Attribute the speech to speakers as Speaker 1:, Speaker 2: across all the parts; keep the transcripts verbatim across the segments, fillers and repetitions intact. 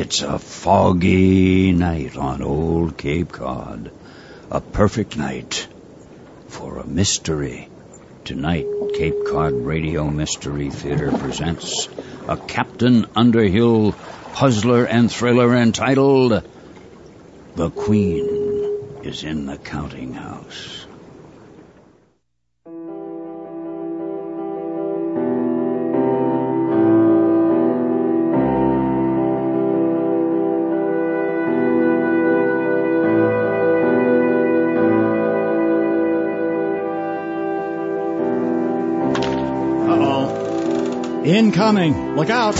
Speaker 1: It's a foggy night on Old Cape Cod. A perfect night for a mystery. Tonight, Cape Cod Radio Mystery Theater presents a Captain Underhill puzzler and thriller entitled The Queen is in the Counting House.
Speaker 2: Incoming. Look out.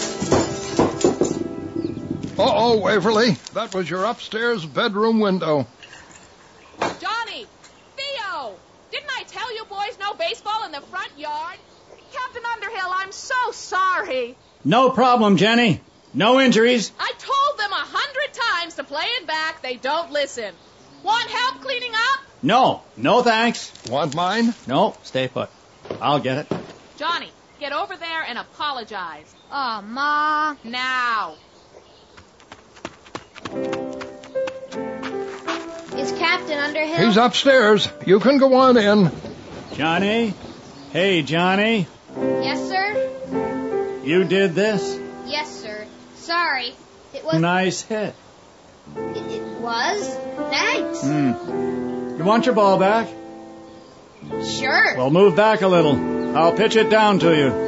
Speaker 3: Uh-oh, Waverly. That was your upstairs bedroom window.
Speaker 4: Johnny! Theo! Didn't I tell you boys no baseball in the front yard? Captain Underhill, I'm so sorry.
Speaker 2: No problem, Jenny. No injuries.
Speaker 4: I told them a hundred times to play it back. They don't listen. Want help cleaning up?
Speaker 2: No. No, thanks.
Speaker 3: Want mine?
Speaker 2: No, stay put. I'll get it.
Speaker 4: Johnny, get over there and apologize.
Speaker 5: Aw, Ma.
Speaker 4: Now.
Speaker 5: Is Captain Underhill?
Speaker 3: He's upstairs. You can go on in.
Speaker 2: Johnny? Hey, Johnny.
Speaker 5: Yes, sir?
Speaker 2: You did this?
Speaker 5: Yes, sir. Sorry. It was...
Speaker 2: Nice hit.
Speaker 5: It, it was? Thanks.
Speaker 2: Hmm. You want your ball back?
Speaker 5: Sure.
Speaker 2: Well, move back a little. I'll pitch it down to you.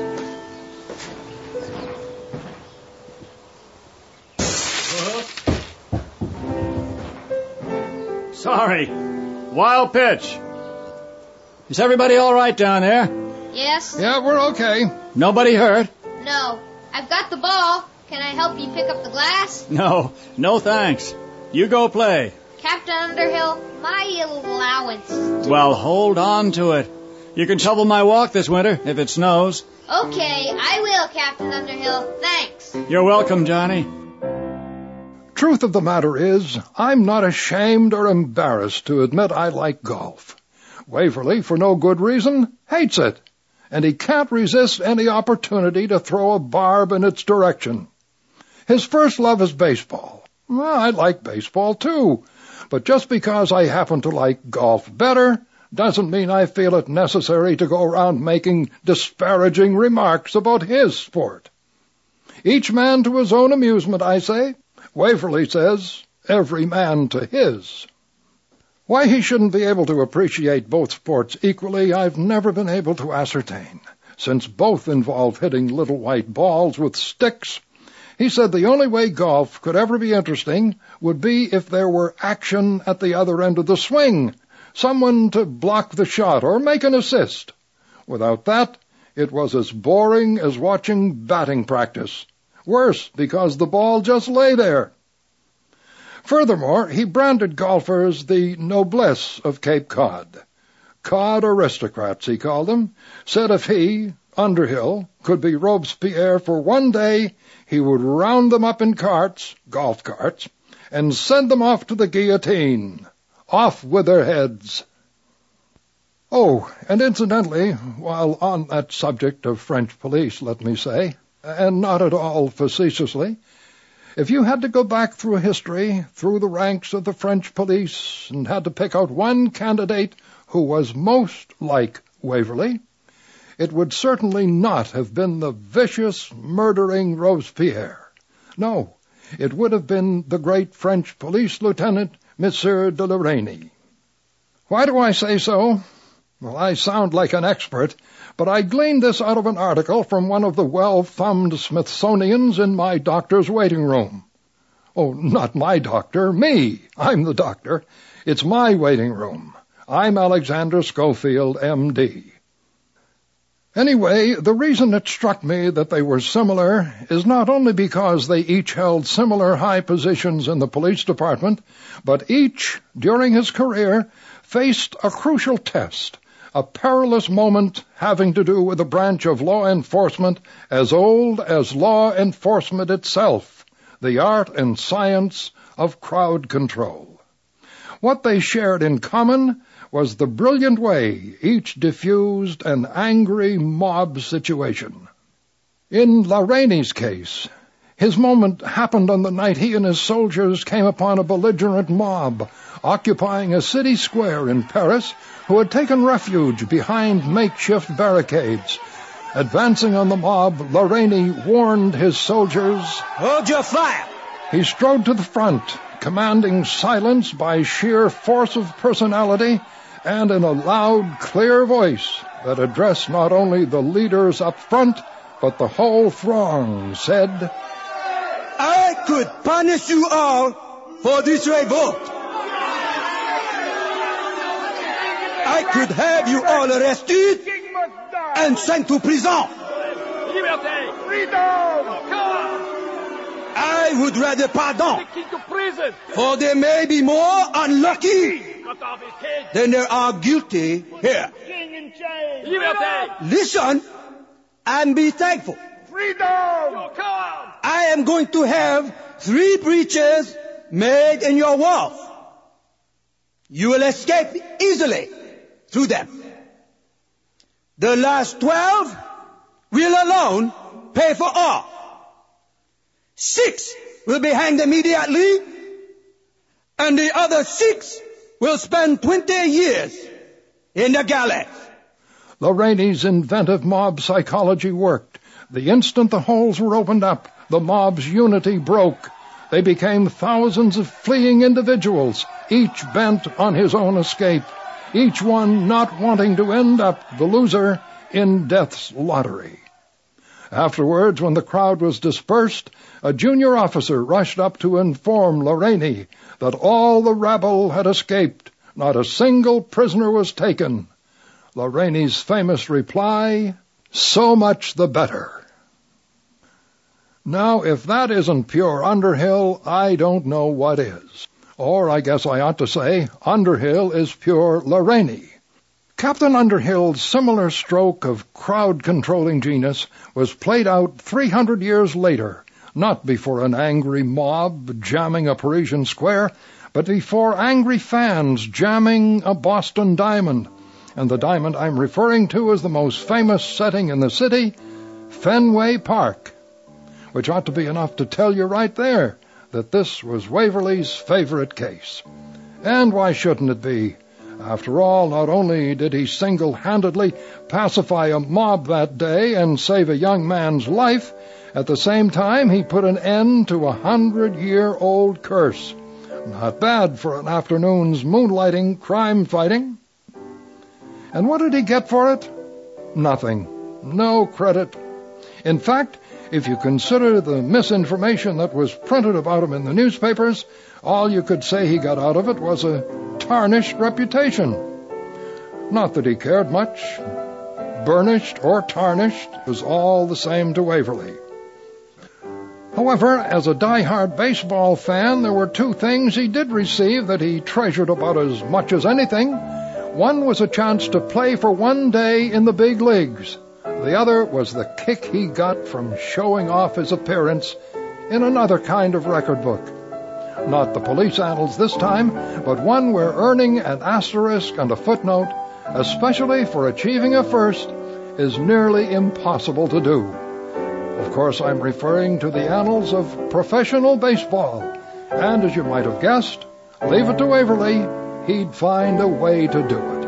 Speaker 2: Sorry. Wild pitch. Is everybody all right down there?
Speaker 5: Yes?
Speaker 3: Yeah, we're okay.
Speaker 2: Nobody hurt?
Speaker 5: No. I've got the ball. Can I help you pick up the glass?
Speaker 2: No. No, thanks. You go play.
Speaker 5: Captain Underhill, my allowance.
Speaker 2: Well, hold on to it. You can shovel my walk this winter if it snows.
Speaker 5: Okay, I will, Captain Underhill. Thanks.
Speaker 2: You're welcome, Johnny.
Speaker 3: Truth of the matter is, I'm not ashamed or embarrassed to admit I like golf. Waverly, for no good reason, hates it, and he can't resist any opportunity to throw a barb in its direction. His first love is baseball. Well, I like baseball too, but just because I happen to like golf better doesn't mean I feel it necessary to go around making disparaging remarks about his sport. Each man to his own amusement, I say. Waverly says, every man to his. Why he shouldn't be able to appreciate both sports equally, I've never been able to ascertain. Since both involve hitting little white balls with sticks, he said the only way golf could ever be interesting would be if there were action at the other end of the swing, someone to block the shot or make an assist. Without that, it was as boring as watching batting practice. Worse, because the ball just lay there. Furthermore, he branded golfers the noblesse of Cape Cod. Cod aristocrats, he called them, said if he, Underhill, could be Robespierre for one day, he would round them up in carts, golf carts, and send them off to the guillotine. Off with their heads. Oh, and incidentally, while on that subject of French police, let me say, and not at all facetiously, if you had to go back through history, through the ranks of the French police, and had to pick out one candidate who was most like Waverly, it would certainly not have been the vicious, murdering Robespierre. No, it would have been the great French police lieutenant, Monsieur de la Reynie. Why do I say so? Well, I sound like an expert, but I gleaned this out of an article from one of the well-thumbed Smithsonians in my doctor's waiting room. Oh, not my doctor, me. I'm the doctor. It's my waiting room. I'm Alexander Schofield, M D Anyway, the reason it struck me that they were similar is not only because they each held similar high positions in the police department, but each, during his career, faced a crucial test, a perilous moment having to do with a branch of law enforcement as old as law enforcement itself, the art and science of crowd control. What they shared in common was the brilliant way each diffused an angry mob situation. In La Reynie's case, His moment happened on the night he and his soldiers came upon a belligerent mob occupying a city square in Paris who had taken refuge behind makeshift barricades. Advancing on the mob, Lorraine warned his soldiers,
Speaker 6: "Hold your fire!"
Speaker 3: He strode to the front, commanding silence by sheer force of personality and in a loud, clear voice that addressed not only the leaders up front, but the whole throng, said,
Speaker 6: "I could punish you all for this revolt. I could have you all arrested and sent to prison. I would rather pardon, for there may be more unlucky than there are guilty here. Listen and be thankful. I am going to have three breaches made in your walls. You will escape easily through them. The last twelve will alone pay for all. Six will be hanged immediately, and the other six will spend twenty years in the galleys."
Speaker 3: Lorraine's inventive mob psychology worked. The instant the holes were opened up, the mob's unity broke. They became thousands of fleeing individuals, each bent on his own escape, each one not wanting to end up the loser in death's lottery. Afterwards, when the crowd was dispersed, a junior officer rushed up to inform Lorraine that all the rabble had escaped. Not a single prisoner was taken. Lorraine's famous reply, "So much the better." Now, if that isn't pure Underhill, I don't know what is. Or I guess I ought to say, Underhill is pure Lorraine. Captain Underhill's similar stroke of crowd-controlling genius was played out three hundred years later, not before an angry mob jamming a Parisian square, but before angry fans jamming a Boston diamond. And the diamond I'm referring to is the most famous setting in the city, Fenway Park, which ought to be enough to tell you right there that this was Waverley's favorite case. And why shouldn't it be? After all, not only did he single-handedly pacify a mob that day and save a young man's life, at the same time he put an end to a hundred-year-old curse. Not bad for an afternoon's moonlighting crime-fighting. And what did he get for it? Nothing. No credit. In fact, if you consider the misinformation that was printed about him in the newspapers, all you could say he got out of it was a tarnished reputation. Not that he cared much. Burnished or tarnished was all the same to Waverley. However, as a die-hard baseball fan, there were two things he did receive that he treasured about as much as anything. One was a chance to play for one day in the big leagues. The other was the kick he got from showing off his appearance in another kind of record book. Not the police annals this time, but one where earning an asterisk and a footnote, especially for achieving a first, is nearly impossible to do. Of course, I'm referring to the annals of professional baseball. And as you might have guessed, leave it to Waverley, he'd find a way to do it.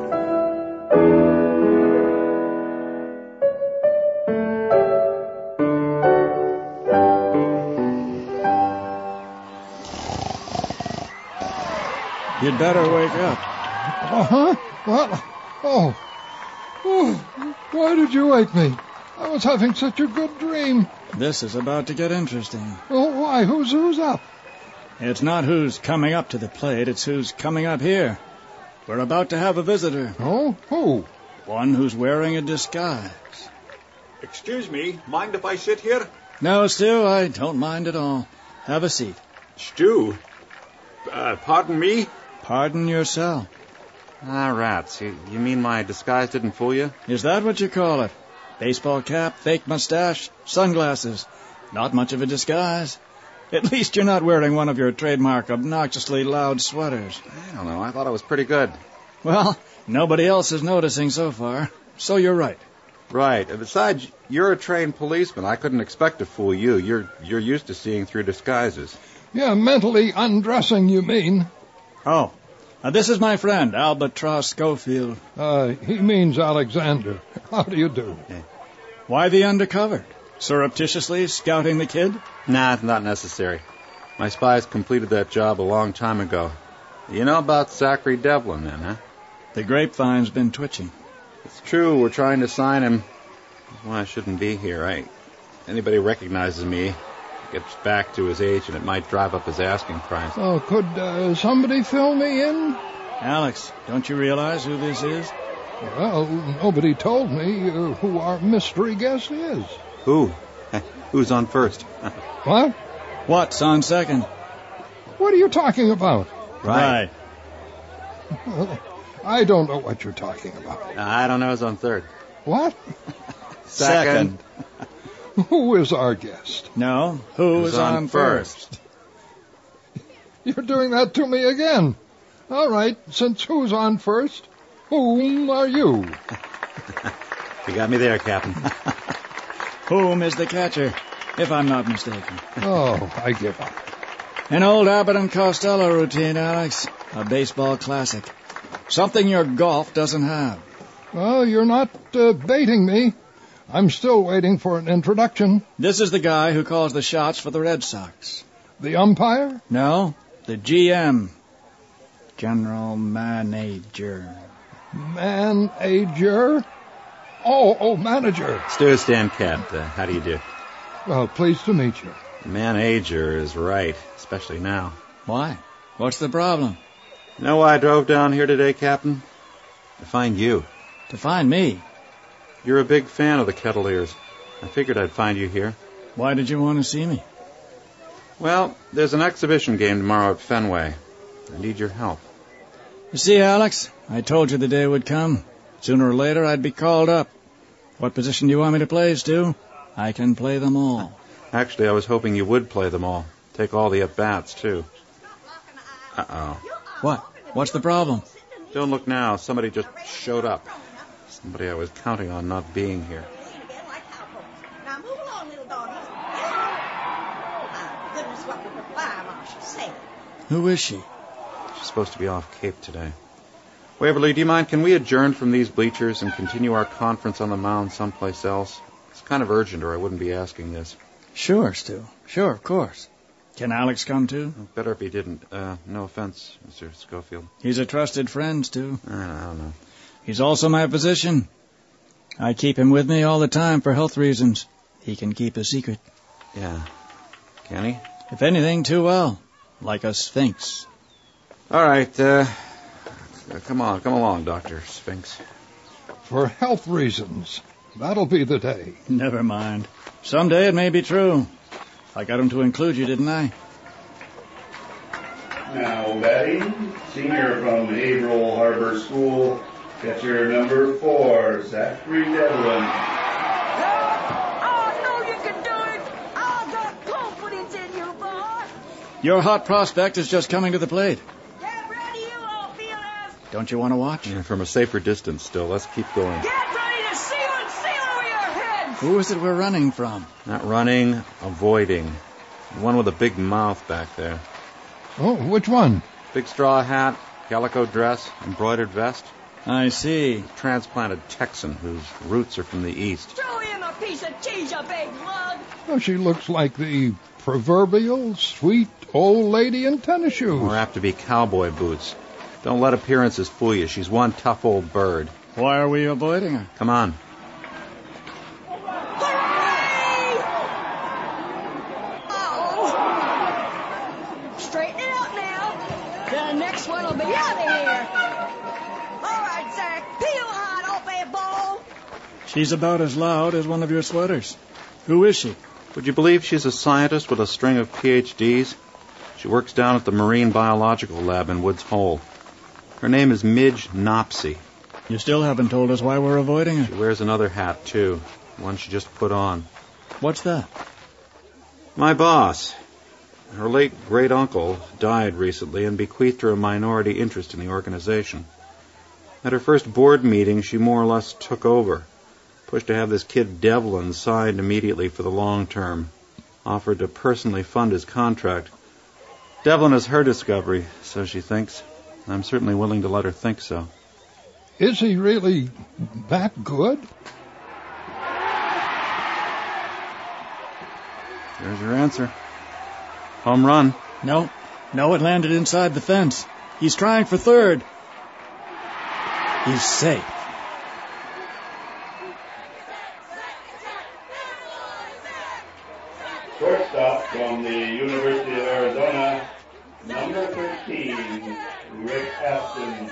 Speaker 2: You'd better wake up.
Speaker 3: Uh-huh? What? Oh. Oh. Why did you wake me? I was having such a good dream.
Speaker 2: This is about to get interesting.
Speaker 3: Oh, why? Who's, who's up?
Speaker 2: It's not who's coming up to the plate, it's who's coming up here. We're about to have a visitor.
Speaker 3: Oh? Who?
Speaker 2: One who's wearing a disguise.
Speaker 7: Excuse me, mind if I sit here?
Speaker 2: No, Stu, I don't mind at all. Have a seat.
Speaker 7: Stu? Uh, pardon me?
Speaker 2: Pardon yourself.
Speaker 8: Ah, rats. You, you mean my disguise didn't fool you?
Speaker 2: Is that what you call it? Baseball cap, fake mustache, sunglasses. Not much of a disguise. At least you're not wearing one of your trademark obnoxiously loud sweaters.
Speaker 8: I don't know. I thought I was pretty good.
Speaker 2: Well, nobody else is noticing so far, so you're right.
Speaker 8: Right. And besides, you're a trained policeman. I couldn't expect to fool you. You're you're used to seeing through disguises.
Speaker 3: Yeah, mentally undressing, you mean.
Speaker 2: Oh, uh, this is my friend, Albatross Schofield.
Speaker 3: Uh, he means Alexander. How do you do?
Speaker 8: Yeah.
Speaker 2: Why the undercover? Surreptitiously scouting the kid?
Speaker 8: Nah, not necessary. My spies completed that job a long time ago. You know about Zachary Devlin, then, huh?
Speaker 2: The grapevine's been twitching.
Speaker 8: It's true, we're trying to sign him. That's why I shouldn't be here. I, anybody recognizes me, gets back to his age, and it might drive up his asking price.
Speaker 3: Oh, could uh, somebody fill me in?
Speaker 2: Alex, don't you realize who this is?
Speaker 3: Well, nobody told me uh, who our mystery guest is.
Speaker 8: Who? Who's on first?
Speaker 3: What?
Speaker 2: What's on second?
Speaker 3: What are you talking about?
Speaker 2: Right.
Speaker 3: Well, I don't know what you're talking about.
Speaker 8: I don't know who's on third.
Speaker 3: What?
Speaker 2: Second.
Speaker 3: Who is our guest?
Speaker 2: No, who's,
Speaker 8: Who's on
Speaker 2: on first?
Speaker 3: You're doing that to me again. All right, since who's on first, whom are you?
Speaker 8: You got me there, Captain.
Speaker 2: Whom is the catcher, if I'm not mistaken?
Speaker 3: Oh, I give up.
Speaker 2: An old Abbott and Costello routine, Alex. A baseball classic. Something your golf doesn't have.
Speaker 3: Well, you're not uh, baiting me. I'm still waiting for an introduction.
Speaker 2: This is the guy who calls the shots for the Red Sox.
Speaker 3: The umpire?
Speaker 2: No, the G M. General Manager.
Speaker 3: Manager? Oh, oh, manager.
Speaker 8: Stu Stancat, uh, how do you do?
Speaker 3: Well, pleased to meet you.
Speaker 8: Manager is right, especially now.
Speaker 2: Why? What's the problem?
Speaker 8: You know why I drove down here today, Captain? To find you.
Speaker 2: To find me.
Speaker 8: You're a big fan of the Kettleers. I figured I'd find you here.
Speaker 2: Why did you want to see me?
Speaker 8: Well, there's an exhibition game tomorrow at Fenway. I need your help.
Speaker 2: You see, Alex, I told you the day would come. Sooner or later, I'd be called up. What position do you want me to play, Stu? I can play them all.
Speaker 8: Actually, I was hoping you would play them all. Take all the at-bats, too. Uh-oh.
Speaker 2: What? What's the problem?
Speaker 8: Don't look now. Somebody just showed up. Somebody I was counting on not being here.
Speaker 9: Now move along, little doggies. My goodness, what would the fire marshal say?
Speaker 2: Who is she?
Speaker 8: She's supposed to be off Cape today. Waverly, do you mind, can we adjourn from these bleachers and continue our conference on the mound someplace else? It's kind of urgent, or I wouldn't be asking this.
Speaker 2: Sure, Stu. Sure, of course. Can Alex come too?
Speaker 8: Better if he didn't. Uh, no offense, Mister Schofield.
Speaker 2: He's a trusted friend, Stu.
Speaker 8: I don't, I don't know.
Speaker 2: He's also my physician. I keep him with me all the time for health reasons. He can keep a secret.
Speaker 8: Yeah. Can he?
Speaker 2: If anything, too well. Like a sphinx.
Speaker 8: All right, uh... Come on, come along, Doctor Sphinx.
Speaker 3: For health reasons. That'll be the day.
Speaker 2: Never mind. Someday it may be true. I got him to include you, didn't I?
Speaker 10: Now, batting, senior from Haverhill Harbor School, catcher number four, Zachary Devlin.
Speaker 9: I know you can do it. I got confidence in you, boy.
Speaker 2: Your hot prospect is just coming to the plate.
Speaker 9: Get ready, you outfielders.
Speaker 2: Don't you want to watch?
Speaker 8: Yeah, from a safer distance still. Let's keep going.
Speaker 9: Get ready to seal and seal over your heads.
Speaker 2: Who is it we're running from?
Speaker 8: Not running, avoiding. The one with a big mouth back there.
Speaker 3: Oh, which one?
Speaker 8: Big straw hat, calico dress, embroidered vest.
Speaker 2: I see.
Speaker 8: Transplanted Texan whose roots are from the east.
Speaker 9: Throw him a piece of cheese, you big lug.
Speaker 3: Oh, she looks like the proverbial sweet old lady in tennis shoes.
Speaker 8: More apt to be cowboy boots. Don't let appearances fool you. She's one tough old bird.
Speaker 2: Why are we avoiding her?
Speaker 8: Come on.
Speaker 9: Hooray! Oh. Straighten it out now. The next one will be out of here. All right, Zach. Peel hard off that ball.
Speaker 2: She's about as loud as one of your sweaters. Who is she?
Speaker 8: Would you believe she's a scientist with a string of P H Ds? She works down at the Marine Biological Lab in Woods Hole. Her name is Midge Nopsey.
Speaker 2: You still haven't told us why we're avoiding her.
Speaker 8: She wears another hat, too. One she just put on.
Speaker 2: What's that?
Speaker 8: My boss. Her late great-uncle died recently and bequeathed her a minority interest in the organization. At her first board meeting, she more or less took over. Pushed to have this kid Devlin signed immediately for the long term. Offered to personally fund his contract. Devlin is her discovery, so she thinks. I'm certainly willing to let her think so.
Speaker 3: Is he really that good?
Speaker 8: There's your answer. Home run.
Speaker 2: No, no, it landed inside the fence. He's trying for third. He's safe.
Speaker 10: Shortstop from the University of Arizona, number thirteen, Rick Aston.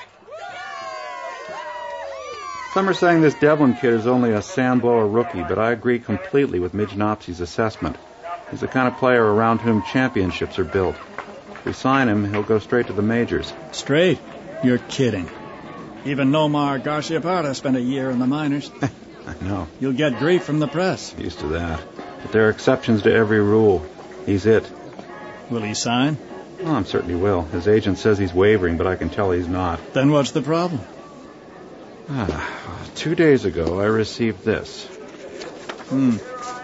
Speaker 8: Some are saying this Devlin kid is only a sandblower rookie, but I agree completely with Midge Nopsey's assessment. He's the kind of player around whom championships are built. If we sign him, he'll go straight to the majors.
Speaker 2: Straight? You're kidding. Even Nomar Garciaparra spent a year in the minors.
Speaker 8: I know.
Speaker 2: You'll get grief from the press.
Speaker 8: Used to that. But there are exceptions to every rule. He's it.
Speaker 2: Will he sign?
Speaker 8: Oh, I'm certain he will. His agent says he's wavering, but I can tell he's not.
Speaker 2: Then what's the problem?
Speaker 8: Ah, two days ago, I received this.
Speaker 2: Hmm.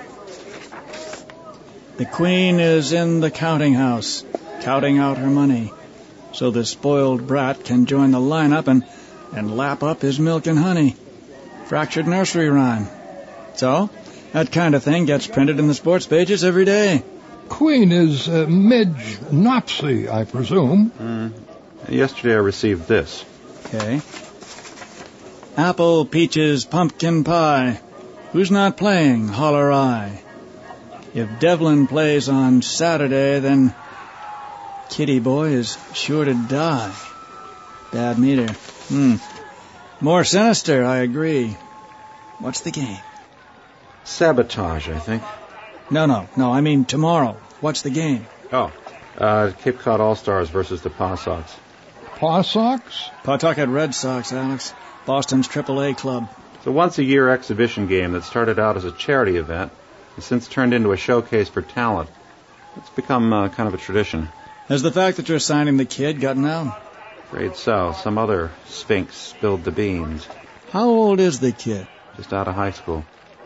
Speaker 2: The Queen is in the counting house, counting out her money, so the spoiled brat can join the lineup and, and lap up his milk and honey. Fractured nursery rhyme. So, that kind of thing gets printed in the sports pages every day.
Speaker 3: Queen is uh, Midge Nopsey, I presume.
Speaker 8: Mm. Yesterday I received this.
Speaker 2: Okay. Apple, peaches, pumpkin pie. Who's not playing? Holler I. If Devlin plays on Saturday, then Kitty Boy is sure to die. Bad meter. Hmm. More sinister, I agree. What's the game?
Speaker 8: Sabotage, I think.
Speaker 2: No, no, no, I mean tomorrow. What's the game?
Speaker 8: Oh, uh, Cape Cod All-Stars versus the Paw Sox.
Speaker 3: Paw Sox?
Speaker 2: Pawtucket Red Sox, Alex. Boston's triple A club.
Speaker 8: It's a once-a-year exhibition game that started out as a charity event and since turned into a showcase for talent. It's become uh, kind of a tradition.
Speaker 2: Has the fact that you're signing the kid gotten out?
Speaker 8: Afraid so. Some other sphinx spilled the beans.
Speaker 2: How old is the kid?
Speaker 8: Just out of high school.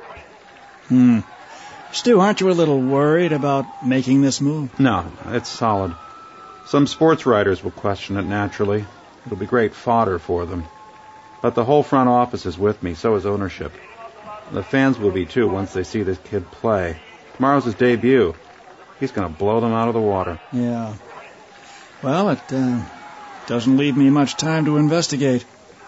Speaker 2: Hmm. Stu, aren't you a little worried about making this move?
Speaker 8: No, it's solid. Some sports writers will question it naturally. It'll be great fodder for them. But the whole front office is with me, so is ownership. The fans will be, too, once they see this kid play. Tomorrow's his debut. He's going to blow them out of the water.
Speaker 2: Yeah. Well, it uh, doesn't leave me much time to investigate.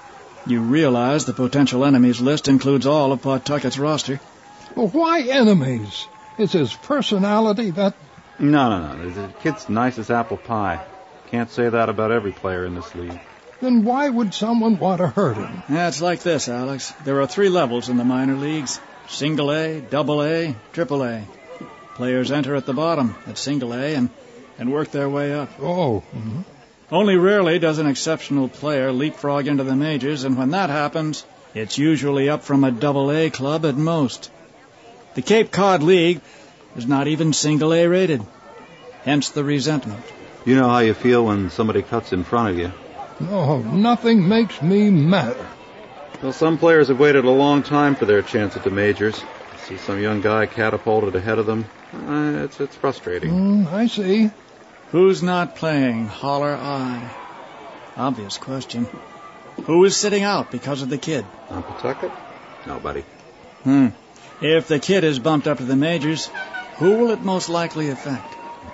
Speaker 2: You realize the potential enemies list includes all of Pawtucket's roster.
Speaker 3: Well, why enemies? Is his personality that...
Speaker 8: No, no, no. The kid's nice as apple pie. Can't say that about every player in this league.
Speaker 3: Then why would someone want to hurt him?
Speaker 2: Yeah, it's like this, Alex. There are three levels in the minor leagues. Single A, Double A, Triple A. Players enter at the bottom, at Single A, and, and work their way up.
Speaker 3: Oh. Mm-hmm.
Speaker 2: Only rarely does an exceptional player leapfrog into the majors, and when that happens, it's usually up from a Double A club at most. The Cape Cod League is not even Single A rated. Hence the resentment.
Speaker 8: You know how you feel when somebody cuts in front of you.
Speaker 3: No, nothing makes me madder.
Speaker 8: Well, some players have waited a long time for their chance at the majors. See some young guy catapulted ahead of them. Uh, it's it's frustrating.
Speaker 3: Mm, I see.
Speaker 2: Who's not playing? Holler I. Obvious question. Who is sitting out because of the kid?
Speaker 8: On Pawtucket? Nobody.
Speaker 2: Hmm. If the kid is bumped up to the majors, who will it most likely affect?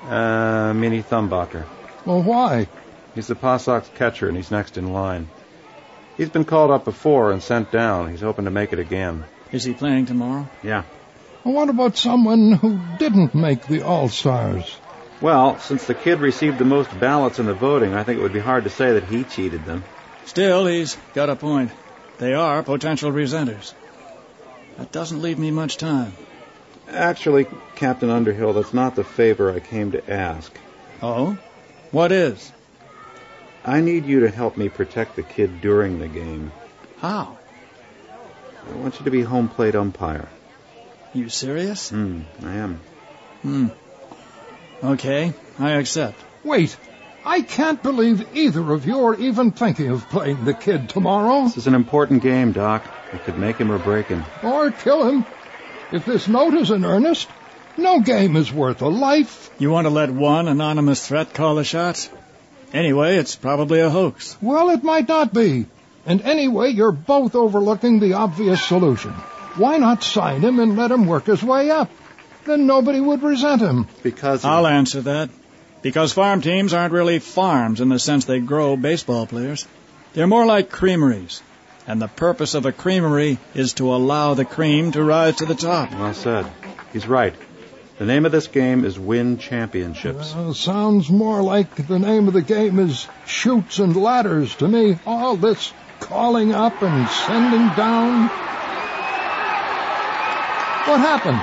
Speaker 8: Uh, Minnie Thumbacher.
Speaker 3: Well, why?
Speaker 8: He's the Paw Sox catcher, and he's next in line. He's been called up before and sent down. He's hoping to make it again.
Speaker 2: Is he playing tomorrow?
Speaker 8: Yeah.
Speaker 3: Well, what about someone who didn't make the All-Stars?
Speaker 8: Well, since the kid received the most ballots in the voting, I think it would be hard to say that he cheated them.
Speaker 2: Still, he's got a point. They are potential resenters. That doesn't leave me much time.
Speaker 8: Actually, Captain Underhill, that's not the favor I came to ask.
Speaker 2: Oh? What is?
Speaker 8: I need you to help me protect the kid during the game.
Speaker 2: How?
Speaker 8: I want you to be home plate umpire.
Speaker 2: You serious?
Speaker 8: Hmm, I am.
Speaker 2: Hmm. Okay, I accept.
Speaker 3: Wait, I can't believe either of you are even thinking of playing the kid tomorrow.
Speaker 8: This is an important game, Doc. It could make him or break him.
Speaker 3: Or kill him. If this note is in earnest, no game is worth a life.
Speaker 2: You want to let one anonymous threat call the shots? Anyway, it's probably a hoax.
Speaker 3: Well, it might not be. And anyway, you're both overlooking the obvious solution. Why not sign him and let him work his way up? Then nobody would resent him.
Speaker 8: Because he...
Speaker 2: I'll answer that. Because farm teams aren't really farms in the sense they grow baseball players. They're more like creameries. And the purpose of a creamery is to allow the cream to rise to the top.
Speaker 8: Well said. He's right. The name of this game is Win Championships.
Speaker 3: Well, sounds more like the name of the game is Chutes and Ladders to me. All this calling up and sending down. What happened?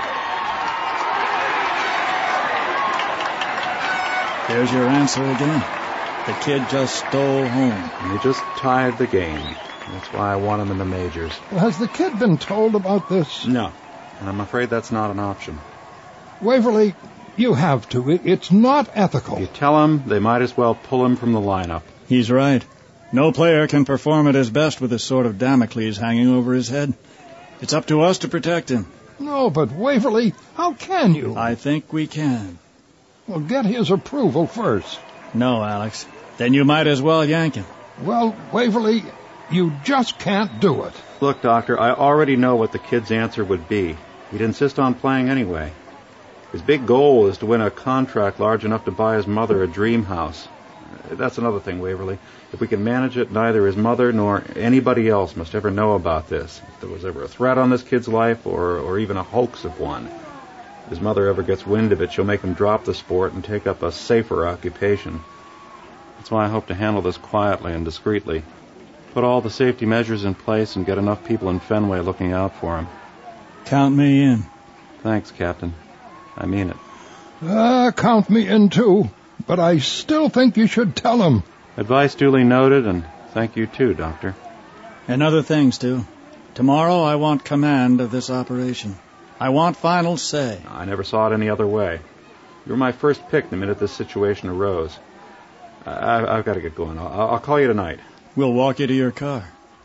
Speaker 2: There's your answer again. The kid just stole home.
Speaker 8: And he just tied the game. That's why I want him in the majors.
Speaker 3: Well, has the kid been told about this?
Speaker 8: No. And I'm afraid that's not an option.
Speaker 3: Waverly, you have to. It's not ethical.
Speaker 8: You tell him, they might as well pull him from the lineup.
Speaker 2: He's right. No player can perform at his best with this sword of Damocles hanging over his head. It's up to us to protect him.
Speaker 3: No, but Waverly, how can you?
Speaker 2: I think we can.
Speaker 3: Well, get his approval first.
Speaker 2: No, Alex. Then you might as well yank him.
Speaker 3: Well, Waverly, you just can't do it.
Speaker 8: Look, Doctor, I already know what the kid's answer would be. He'd insist on playing anyway. His big goal is to win a contract large enough to buy his mother a dream house. That's another thing, Waverly. If we can manage it, neither his mother nor anybody else must ever know about this. If there was ever a threat on this kid's life, or, or even a hoax of one. If his mother ever gets wind of it, she'll make him drop the sport and take up a safer occupation. That's why I hope to handle this quietly and discreetly. Put all the safety measures in place and get enough people in Fenway looking out for him.
Speaker 2: Count me in.
Speaker 8: Thanks, Captain. I mean it.
Speaker 3: Uh, count me in, too. But I still think you should tell him.
Speaker 8: Advice duly noted, and thank you, too, Doctor.
Speaker 2: And other things, too. Tomorrow I want command of this operation. I want final say.
Speaker 8: I never saw it any other way. You were my first pick the minute this situation arose. I, I've got to get going. I'll, I'll call you tonight.
Speaker 2: We'll walk you to your car.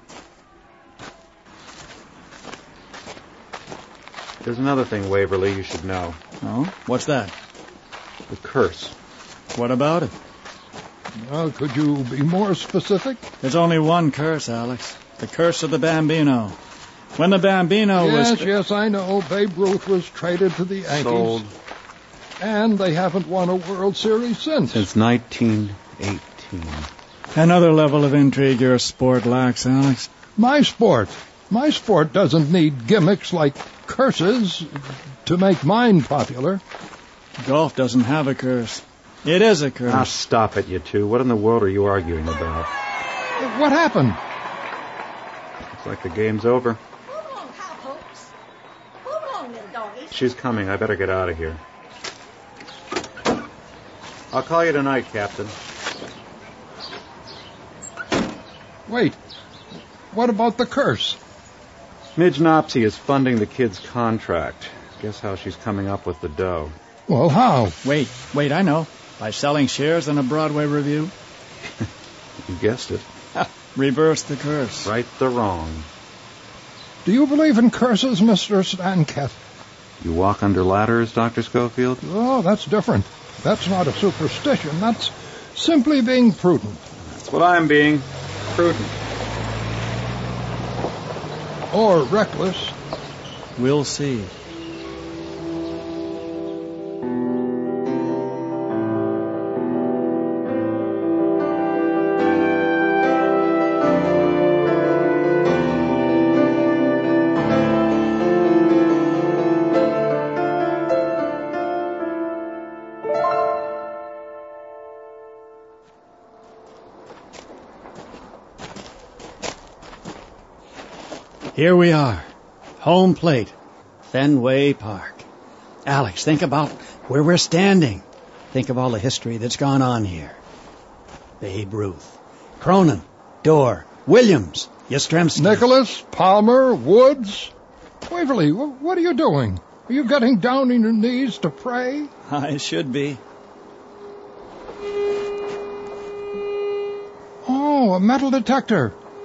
Speaker 8: There's another thing, Waverly, you should know.
Speaker 2: Oh? What's that?
Speaker 8: The curse.
Speaker 2: What about it?
Speaker 3: Well, could you be more specific?
Speaker 2: There's only one curse, Alex. The curse of the Bambino. When the Bambino
Speaker 3: yes,
Speaker 2: was...
Speaker 3: Yes, yes, I know. Babe Ruth was traded to the Yankees.
Speaker 8: Sold.
Speaker 3: And they haven't won a World Series since.
Speaker 8: Since nineteen eighteen.
Speaker 2: Another level of intrigue your sport lacks, Alex.
Speaker 3: My sport. My sport doesn't need gimmicks like curses to make mine popular.
Speaker 2: Golf doesn't have a curse. It is a curse.
Speaker 8: Ah, stop it, you two. What in the world are you arguing about?
Speaker 3: What happened?
Speaker 8: Looks like the game's over.
Speaker 9: Move along, cowpokes. Move along, little doggies.
Speaker 8: She's coming. I better get out of here. I'll call you tonight, Captain.
Speaker 3: Wait. What about the curse?
Speaker 8: Midge Nopsey is funding the kid's contract. Guess how she's coming up with the dough.
Speaker 3: Well, how?
Speaker 2: Wait, wait, I know. By selling shares in a Broadway review?
Speaker 8: You guessed it.
Speaker 2: Reverse the curse.
Speaker 8: Right the wrong.
Speaker 3: Do you believe in curses, Mister Stancat?
Speaker 8: You walk under ladders, Doctor Schofield?
Speaker 3: Oh, that's different. That's not a superstition. That's simply being prudent.
Speaker 8: That's what I'm being. Prudent.
Speaker 3: Or reckless.
Speaker 2: We'll see. Here we are. Home plate. Fenway Park. Alex, think about where we're standing. Think of all the history that's gone on here. Babe Ruth. Cronin. Dorr. Williams. Yastrzemski.
Speaker 3: Nicholas. Palmer. Woods. Waverly, what are you doing? Are you getting down on your knees to pray?
Speaker 2: I should be.
Speaker 3: Oh, a metal detector.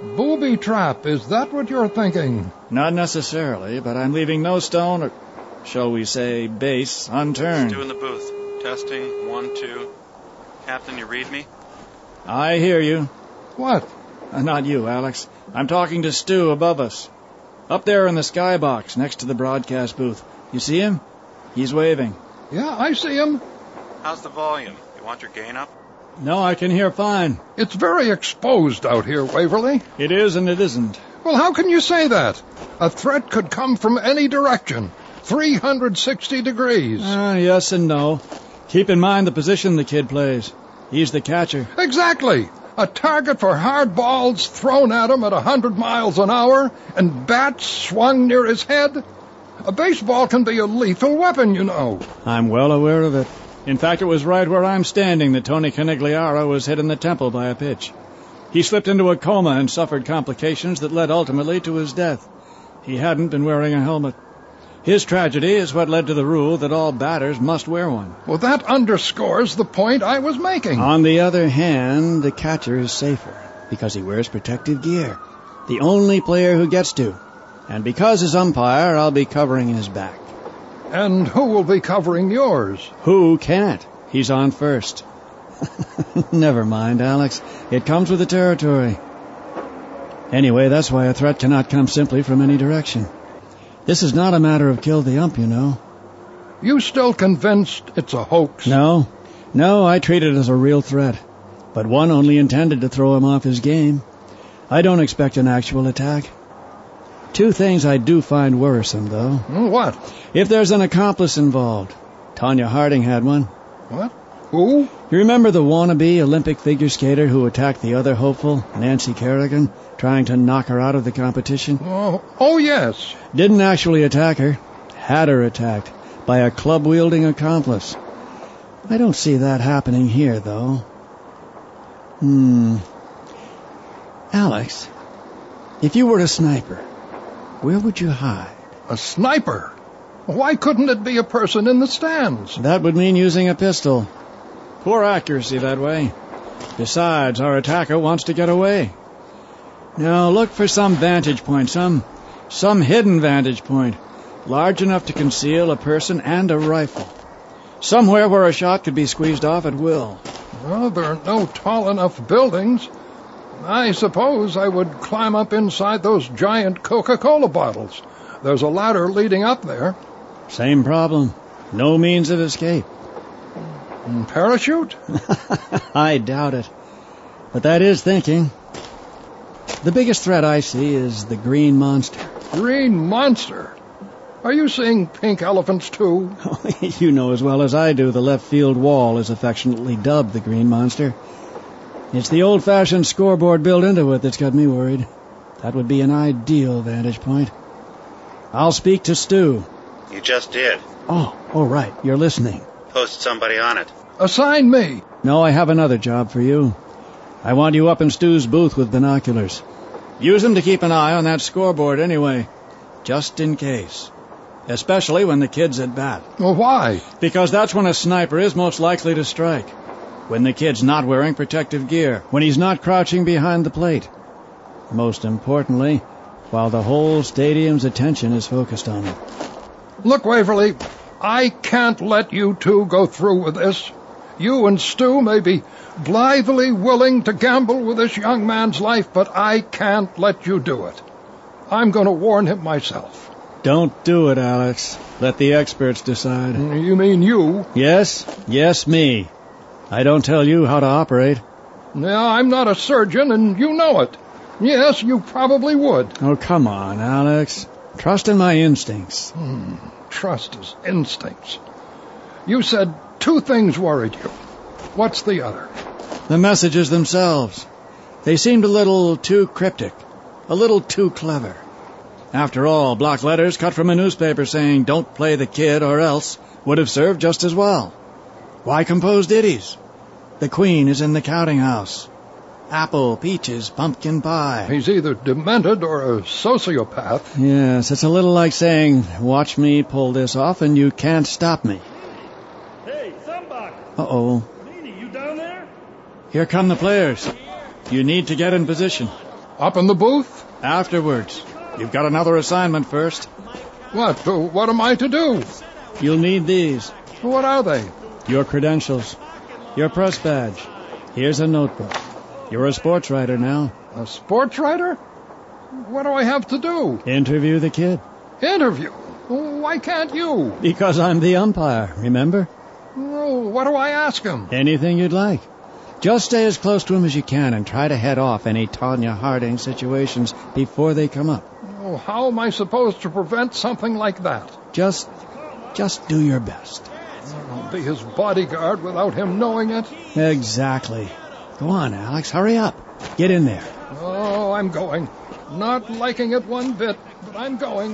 Speaker 3: Booby trap, is that what you're thinking?
Speaker 2: Not necessarily, but I'm leaving no stone, or shall we say base, unturned.
Speaker 8: Stu in the booth. Testing, one, two. Captain, you read me?
Speaker 2: I hear you.
Speaker 3: What?
Speaker 2: Uh, not you, Alex. I'm talking to Stu above us. Up there in the skybox, next to the broadcast booth. You see him? He's waving.
Speaker 3: Yeah, I see him.
Speaker 8: How's the volume? You want your gain up?
Speaker 2: No, I can hear fine.
Speaker 3: It's very exposed out here, Waverly.
Speaker 2: It is and it isn't.
Speaker 3: Well, how can you say that? A threat could come from any direction. three hundred sixty degrees.
Speaker 2: Ah, uh, yes and no. Keep in mind the position the kid plays. He's the catcher.
Speaker 3: Exactly. A target for hard balls thrown at him at a hundred miles an hour and bats swung near his head. A baseball can be a lethal weapon, you know.
Speaker 2: I'm well aware of it. In fact, it was right where I'm standing that Tony Canigliaro was hit in the temple by a pitch. He slipped into a coma and suffered complications that led ultimately to his death. He hadn't been wearing a helmet. His tragedy is what led to the rule that all batters must wear one.
Speaker 3: Well, that underscores the point I was making.
Speaker 2: On the other hand, the catcher is safer because he wears protective gear. The only player who gets to. And because as umpire, I'll be covering his back.
Speaker 3: And who will be covering yours?
Speaker 2: Who can't? He's on first. Never mind, Alex. It comes with the territory. Anyway, that's why a threat cannot come simply from any direction. This is not a matter of kill the ump, you know.
Speaker 3: You still convinced it's a hoax?
Speaker 2: No. No, I treat it as a real threat. But one only intended to throw him off his game. I don't expect an actual attack. Two things I do find worrisome, though.
Speaker 3: What?
Speaker 2: If there's an accomplice involved. Tonya Harding had one.
Speaker 3: What? Who?
Speaker 2: You remember the wannabe Olympic figure skater who attacked the other hopeful, Nancy Kerrigan, trying to knock her out of the competition?
Speaker 3: Oh, oh yes.
Speaker 2: Didn't actually attack her. Had her attacked by a club-wielding accomplice. I don't see that happening here, though. Hmm. Alex, if you were a sniper, where would you hide?
Speaker 3: A sniper? Why couldn't it be a person in the stands?
Speaker 2: That would mean using a pistol. Poor accuracy that way. Besides, our attacker wants to get away. Now look for some vantage point, some some hidden vantage point, large enough to conceal a person and a rifle. Somewhere where a shot could be squeezed off at will.
Speaker 3: Well, there are no tall enough buildings. I suppose I would climb up inside those giant Coca-Cola bottles. There's a ladder leading up there.
Speaker 2: Same problem. No means of escape.
Speaker 3: And parachute?
Speaker 2: I doubt it. But that is thinking. The biggest threat I see is the green monster.
Speaker 3: Green monster? Are you seeing pink elephants, too?
Speaker 2: You know as well as I do the left field wall is affectionately dubbed the green monster. It's the old-fashioned scoreboard built into it that's got me worried. That would be an ideal vantage point. I'll speak to Stu.
Speaker 11: You just did.
Speaker 2: Oh, oh, right. You're listening.
Speaker 11: Post somebody on it.
Speaker 3: Assign me.
Speaker 2: No, I have another job for you. I want you up in Stu's booth with binoculars. Use them to keep an eye on that scoreboard anyway, just in case. Especially when the kid's at bat.
Speaker 3: Well, why?
Speaker 2: Because that's when a sniper is most likely to strike. When the kid's not wearing protective gear. When he's not crouching behind the plate. Most importantly, while the whole stadium's attention is focused on him.
Speaker 3: Look, Waverly, I can't let you two go through with this. You and Stu may be blithely willing to gamble with this young man's life, but I can't let you do it. I'm going to warn him myself.
Speaker 2: Don't do it, Alex. Let the experts decide.
Speaker 3: You mean you?
Speaker 2: Yes, yes, me. I don't tell you how to operate.
Speaker 3: Yeah, I'm not a surgeon, and you know it. Yes, you probably would.
Speaker 2: Oh, come on, Alex. Trust in my instincts.
Speaker 3: Hmm, trust his instincts. You said two things worried you. What's the other?
Speaker 2: The messages themselves. They seemed a little too cryptic, a little too clever. After all, block letters cut from a newspaper saying, "Don't play the kid or else," would have served just as well. Why compose ditties? The Queen is in the counting house. Apple, peaches, pumpkin pie.
Speaker 3: He's either demented or a sociopath.
Speaker 2: Yes, it's a little like saying, "Watch me pull this off and you can't stop me."
Speaker 12: Hey, Zumbach!
Speaker 2: Uh-oh.
Speaker 12: Meanie, you down there?
Speaker 2: Here come the players. You need to get in position.
Speaker 3: Up in the booth?
Speaker 2: Afterwards. You've got another assignment first.
Speaker 3: What? Uh, What am I to do?
Speaker 2: You'll need these.
Speaker 3: What are they?
Speaker 2: Your credentials. Your press badge. Here's a notebook. You're a sports writer now.
Speaker 3: A sports writer? What do I have to do?
Speaker 2: Interview the kid.
Speaker 3: Interview? Why can't you?
Speaker 2: Because I'm the umpire, remember?
Speaker 3: Oh, what do I ask him?
Speaker 2: Anything you'd like. Just stay as close to him as you can and try to head off any Tanya Harding situations before they come up.
Speaker 3: Oh, how am I supposed to prevent something like that?
Speaker 2: Just, just do your best.
Speaker 3: I'll be his bodyguard without him knowing it.
Speaker 2: Exactly. Go on, Alex, hurry up. Get in there.
Speaker 3: Oh, I'm going. Not liking it one bit, but I'm going.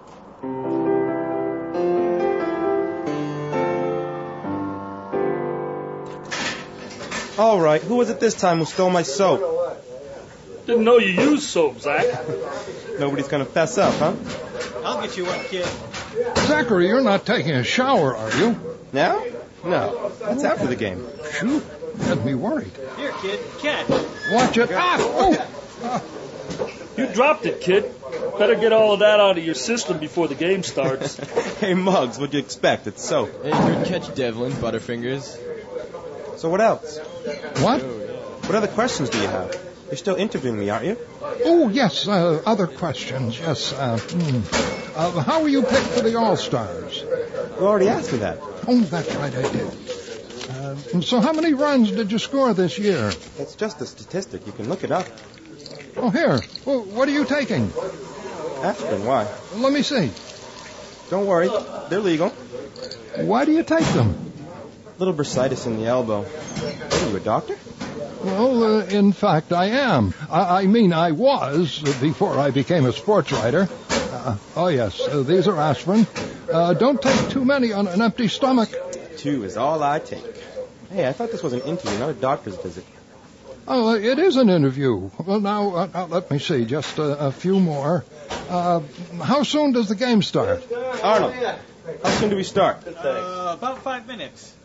Speaker 13: All right, who was it this time who stole my soap?
Speaker 12: Didn't know you used soap, Zach.
Speaker 13: Nobody's gonna fess up, huh?
Speaker 14: I'll get you one, kid.
Speaker 3: Zachary, you're not taking a shower, are you?
Speaker 13: Now? No, that's after the game.
Speaker 3: Shoot, had me worried.
Speaker 14: Here, kid, catch.
Speaker 3: Watch it. Ah, oh. Ah.
Speaker 12: You dropped it, kid. Better get all of that out of your system before the game starts.
Speaker 13: Hey, Muggs, what'd you expect? It's soap.
Speaker 14: Hey, good catch, Devlin, Butterfingers.
Speaker 13: So what else?
Speaker 3: What?
Speaker 13: What other questions do you have? You're still interviewing me, aren't you?
Speaker 3: Oh, yes, uh, other questions, yes. Uh, hmm. uh, how were you picked for the All-Stars?
Speaker 13: You already asked me that.
Speaker 3: Oh, that's right, I did. Uh, so how many runs did you score this year?
Speaker 13: It's just a statistic. You can look it up.
Speaker 3: Oh, here. Well, what are you taking?
Speaker 13: Aspirin, why?
Speaker 3: Let me see.
Speaker 13: Don't worry, they're legal.
Speaker 3: Why do you take them?
Speaker 13: Little bursitis in the elbow. Are you a doctor?
Speaker 3: Well, uh, in fact, I am. I, I mean, I was uh, before I became a sports writer. Uh, oh, yes, uh, these are aspirin. Uh, don't take too many on an empty stomach.
Speaker 13: Two is all I take. Hey, I thought this was an interview, not a doctor's visit.
Speaker 3: Oh, uh, it is an interview. Well, now, uh, now let me see. Just a, a few more. Uh, how soon does the game start?
Speaker 13: Arnold, how soon do we start?
Speaker 14: Uh, about five minutes.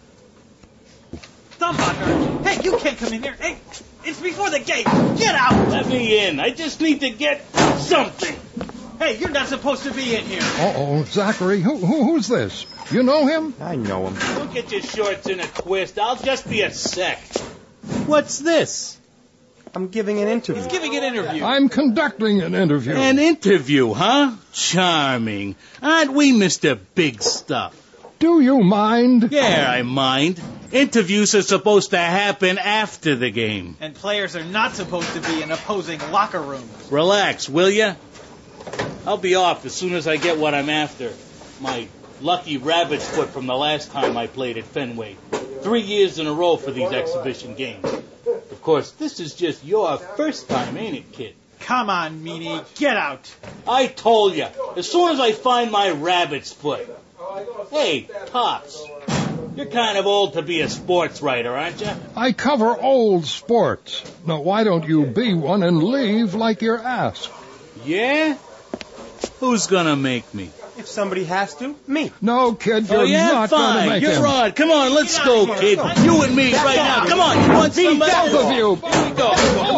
Speaker 14: Stumbucker! Hey, you can't come in here. Hey, it's before the game. Get out!
Speaker 12: Let me in. I just need to get something.
Speaker 14: Hey, you're not supposed to be in here.
Speaker 3: Uh-oh, Zachary, who, who who's this? You know him?
Speaker 13: I know him.
Speaker 12: Don't get your shorts in a twist. I'll just be a sec.
Speaker 15: What's this?
Speaker 13: I'm giving an interview.
Speaker 14: He's giving an interview.
Speaker 3: I'm conducting an interview.
Speaker 15: An interview, huh? Charming. Aren't we Mister Big Stuff?
Speaker 3: Do you mind?
Speaker 15: Yeah, I mind. Interviews are supposed to happen after the game.
Speaker 14: And players are not supposed to be in opposing locker rooms.
Speaker 15: Relax, will ya? I'll be off as soon as I get what I'm after. My lucky rabbit's foot from the last time I played at Fenway. Three years in a row for these exhibition games. Of course, this is just your first time, ain't it, kid?
Speaker 14: Come on, Meanie, get out.
Speaker 15: I told ya, as soon as I find my rabbit's foot. Hey, Pops, you're kind of old to be a sports writer, aren't you?
Speaker 3: I cover old sports. Now, why don't you be one and leave like you're asked?
Speaker 15: Yeah? Who's gonna make me?
Speaker 13: If somebody has to, me.
Speaker 3: No, kid, you're
Speaker 15: oh, yeah?
Speaker 3: not
Speaker 15: Fine.
Speaker 3: gonna make
Speaker 15: You're
Speaker 3: him.
Speaker 15: on. Come on, let's go, kid. You and me right now. Come on, you want somebody?
Speaker 3: Both of you.
Speaker 15: Here we go. Come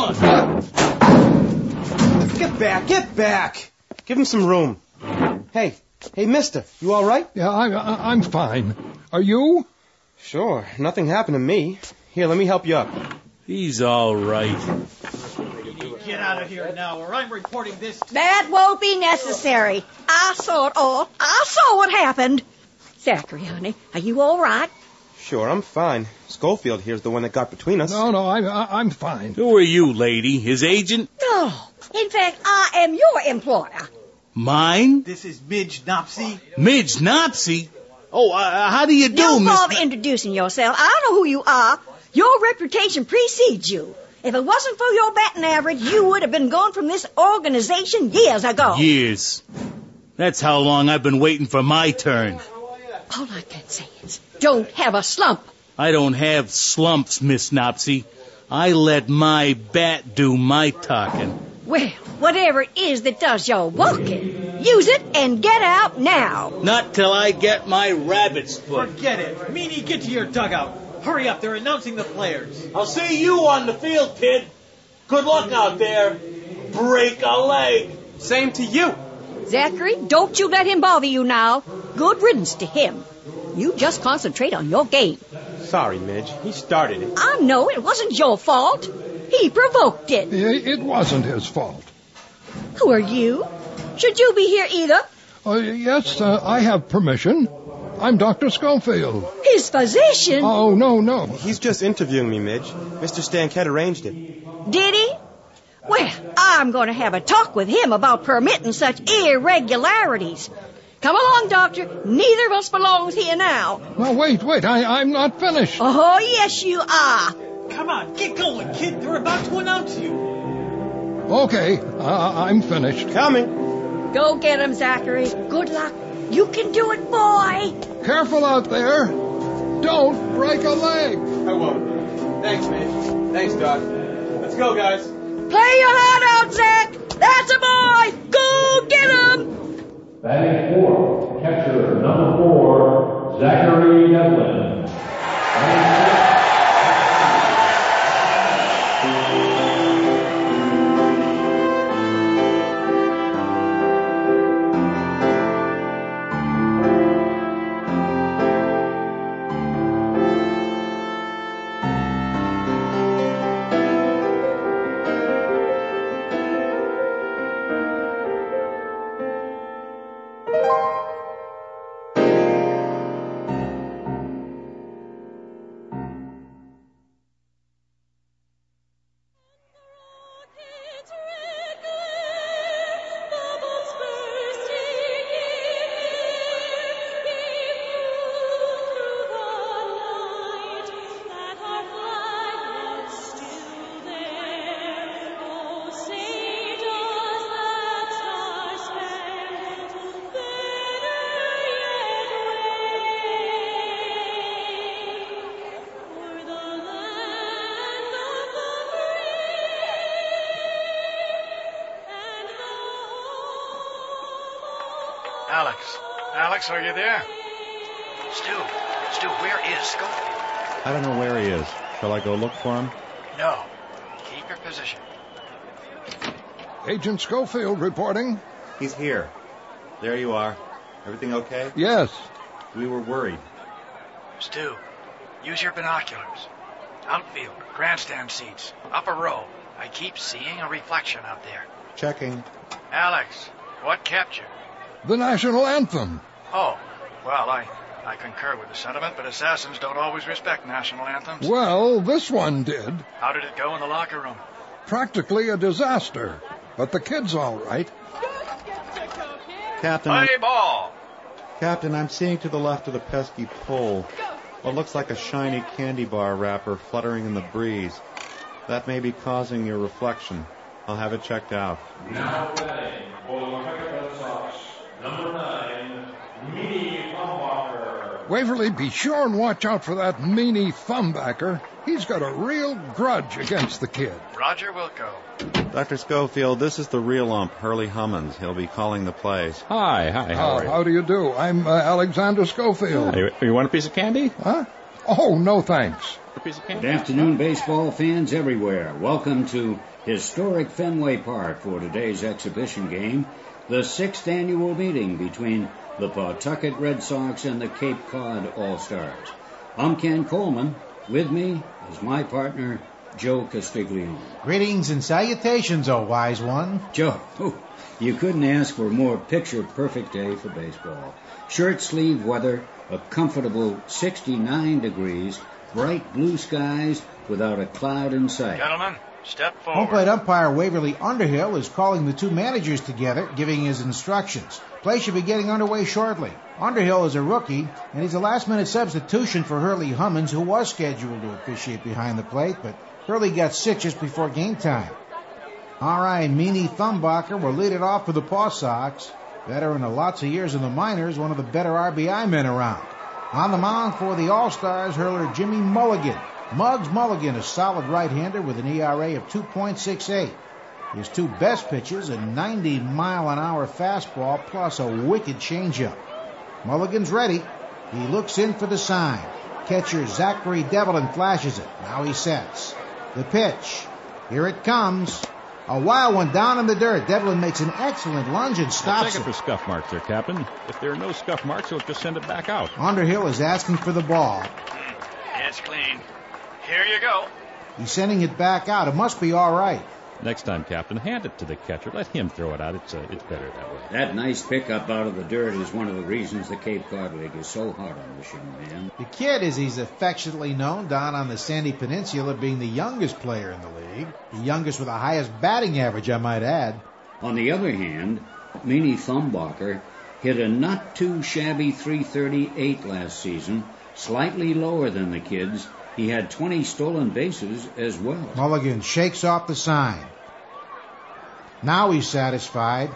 Speaker 15: on.
Speaker 13: Get back, get back. Give him some room. Hey, hey, mister, you all right?
Speaker 3: Yeah, I, I, I'm fine. Are you?
Speaker 13: Sure, nothing happened to me. Here, let me help you up.
Speaker 15: He's all right.
Speaker 14: Get out of here now, or I'm reporting this.
Speaker 16: That won't be necessary. I saw it all. I saw what happened. Zachary, honey, are you all right?
Speaker 13: Sure, I'm fine. Schofield here's the one that got between us.
Speaker 3: No, no, I'm, I'm fine.
Speaker 15: Who are you, lady? His agent?
Speaker 16: No. In fact, I am your employer.
Speaker 15: Mine?
Speaker 14: This is Midge Nopsy.
Speaker 15: Midge Nopsy? Oh, uh, how do you do,
Speaker 16: Don't
Speaker 15: Miss...
Speaker 16: bother introducing yourself. I know who you are. Your reputation precedes you. If it wasn't for your batting average, you would have been gone from this organization years ago.
Speaker 15: Years. That's how long I've been waiting for my turn.
Speaker 16: All I can say is, don't have a slump.
Speaker 15: I don't have slumps, Miss Nopsy. I let my bat do my talking.
Speaker 16: Well, whatever it is that does your walking, use it and get out now.
Speaker 15: Not till I get my rabbit's foot.
Speaker 14: Forget it. Meanie, get to your dugout. Hurry up, they're announcing the players.
Speaker 15: I'll see you on the field, kid. Good luck out there. break a leg.
Speaker 13: Same to you.
Speaker 16: Zachary, don't you let him bother you now. Good riddance to him. You just concentrate on your game.
Speaker 13: Sorry, Midge. He started it.
Speaker 16: I know it wasn't your fault. He provoked it.
Speaker 3: It wasn't his fault.
Speaker 16: Who are you? Should you be here either?
Speaker 3: Uh, yes, uh, I have permission. I'm Doctor Schofield.
Speaker 16: His physician?
Speaker 3: Oh, no, no.
Speaker 13: He's just interviewing me, Midge. Mister Stankett arranged it.
Speaker 16: Did he? Well, I'm going to have a talk with him about permitting such irregularities. Come along, Doctor. Neither of us belongs here now.
Speaker 3: Now, wait, wait. I, I'm not finished.
Speaker 16: Oh, yes, you are.
Speaker 14: Come on, get going, kid. They're about to announce you.
Speaker 3: Okay, uh, I'm finished.
Speaker 13: Coming.
Speaker 16: Go get him, Zachary. Good luck. You can do it, boy.
Speaker 3: Careful out there. Don't break a leg.
Speaker 13: I won't. Thanks, Midge. Thanks, Doc. Let's go, guys.
Speaker 16: Play your heart out, Zach. That's a boy. Go get him.
Speaker 17: Batting fourth, catcher number four, Zachary Devlin.
Speaker 18: Alex. Alex, are you there? Stu. Stu, where is Schofield?
Speaker 8: I don't know where he is. Shall I go look for him?
Speaker 18: No. Keep your position.
Speaker 3: Agent Schofield reporting.
Speaker 8: He's here. There you are. Everything okay?
Speaker 3: Yes.
Speaker 8: We were worried.
Speaker 18: Stu, use your binoculars. Outfield, grandstand seats, upper row. I keep seeing a reflection out there.
Speaker 8: Checking.
Speaker 18: Alex, what kept you?
Speaker 3: The national anthem.
Speaker 18: Oh, well, I, I concur with the sentiment, but assassins don't always respect national anthems.
Speaker 3: Well, this one did.
Speaker 18: How did it go in the locker room?
Speaker 3: Practically a disaster, but the kid's all right.
Speaker 8: Captain,
Speaker 18: Play ball!
Speaker 8: Captain, I'm seeing to the left of the pesky pole what looks like a shiny candy bar wrapper fluttering in the breeze. That may be causing your reflection. I'll have it checked out.
Speaker 17: Now batting for the Red Sox, number nine, Meanie Thumbacher.
Speaker 3: Waverly, be sure and watch out for that Meanie Thumbacher. He's got a real grudge against the kid.
Speaker 18: Roger Wilco.
Speaker 8: Doctor Schofield, this is the real ump, Hurley Hummons. He'll be calling the plays.
Speaker 19: Hi, hi, how
Speaker 3: Uh,
Speaker 19: are you?
Speaker 3: how do you do? I'm uh, Alexander Schofield.
Speaker 19: You, you want a piece of candy?
Speaker 3: Huh? Oh, no thanks.
Speaker 19: A piece of candy?
Speaker 1: Good afternoon, baseball fans everywhere. Welcome to historic Fenway Park for today's exhibition game, the sixth annual meeting between the Pawtucket Red Sox and the Cape Cod All-Stars. I'm Ken Coleman. With me is my partner, Joe Castiglione.
Speaker 20: Greetings and salutations, O wise one.
Speaker 1: Joe, you couldn't ask for a more picture-perfect day for baseball. Shirt-sleeve weather, a comfortable sixty-nine degrees, bright blue skies without a cloud in sight.
Speaker 18: Gentlemen, step
Speaker 20: Home
Speaker 18: forward.
Speaker 20: plate umpire Waverly Underhill is calling the two managers together, giving his instructions. Play should be getting underway shortly. Underhill is a rookie, and he's a last-minute substitution for Hurley Hummons, who was scheduled to officiate behind the plate, but Hurley got sick just before game time. All right, Meanie Thumbacher will lead it off for the Paw Sox. Veteran of lots of years in the minors, one of the better R B I men around. On the mound for the All-Stars, hurler Jimmy Mulligan. Muggs Mulligan, a solid right-hander with an E R A of two point six eight. His two best pitches, a ninety mile an hour fastball plus a wicked changeup. Mulligan's ready. He looks in for the sign. Catcher Zachary Devlin flashes it. Now he sets. The pitch. Here it comes. A wild one down in the dirt. Devlin makes an excellent lunge and
Speaker 19: I'll
Speaker 20: stops
Speaker 19: take it
Speaker 20: it.
Speaker 19: for scuff marks there, Captain. If there are no scuff marks, he'll just send it back out.
Speaker 20: Underhill is asking for the ball.
Speaker 18: It's clean. Here you go.
Speaker 20: He's sending it back out. It must be all right.
Speaker 19: Next time, Captain, hand it to the catcher. Let him throw it out. It's uh, it's better that way.
Speaker 1: That nice pickup out of the dirt is one of the reasons the Cape Cod League is so hard on this young man.
Speaker 20: The kid, as he's affectionately known down on the Sandy Peninsula, being the youngest player in the league. The youngest with the highest batting average, I might add.
Speaker 1: On the other hand, Meanie Thumbacher hit a not-too-shabby three thirty-eight last season, slightly lower than the kids. He had twenty stolen bases as well.
Speaker 20: Mulligan shakes off the sign. Now he's satisfied.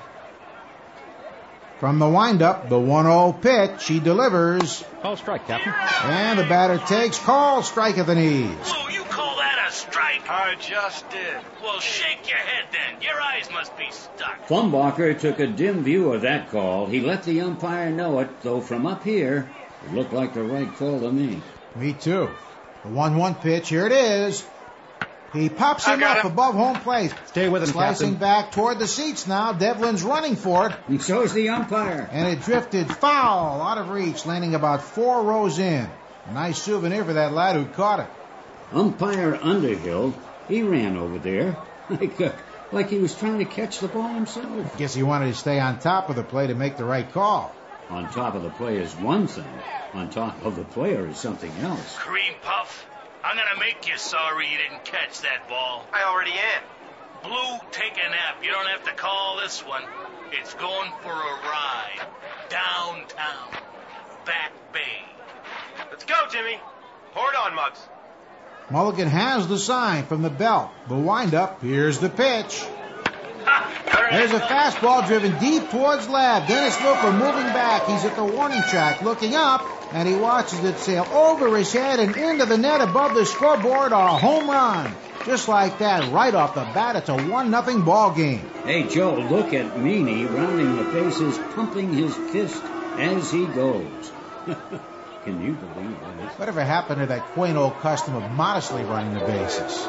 Speaker 20: From the windup, the one oh pitch. He delivers.
Speaker 19: Call strike, Captain.
Speaker 20: And the batter takes. Call strike at the knees.
Speaker 15: Oh, you call that a strike?
Speaker 18: I just did.
Speaker 15: Well, shake your head then. Your eyes must be stuck.
Speaker 1: Thumbacher took a dim view of that call. He let the umpire know it, though from up here, it looked like the right call to me.
Speaker 20: Me too. The one one pitch, here it is. He pops him up
Speaker 18: him.
Speaker 20: above home plate.
Speaker 8: Stay with him,
Speaker 20: Slicing
Speaker 8: Captain.
Speaker 20: back toward the seats now. Devlin's running for it.
Speaker 1: And so's the umpire.
Speaker 20: And it drifted foul out of reach, landing about four rows in. A nice souvenir for that lad who caught it.
Speaker 1: Umpire Underhill, he ran over there like, uh, like he was trying to catch the ball himself.
Speaker 20: Guess he wanted to stay on top of the play to make the right call.
Speaker 1: On top of the play is one thing. On top of the player is something else.
Speaker 15: Cream Puff, I'm gonna make you sorry you didn't catch that ball.
Speaker 18: I already am.
Speaker 15: Blue, take a nap. You don't have to call this one. It's going for a ride. Downtown. Back Bay.
Speaker 18: Let's go, Jimmy. Pour it on, Muggs.
Speaker 20: Mulligan has the sign from the belt. The windup, here's the pitch. There's a fastball driven deep towards Lab. Dennis Looper moving back. He's at the warning track looking up, and he watches it sail over his head and into the net above the scoreboard. A home run. Just like that, right off the bat, it's a one nothing ball game.
Speaker 1: Hey, Joe, look at Meanie rounding the bases, pumping his fist as he goes. Can you believe it?
Speaker 20: Whatever happened to that quaint old custom of modestly running the bases?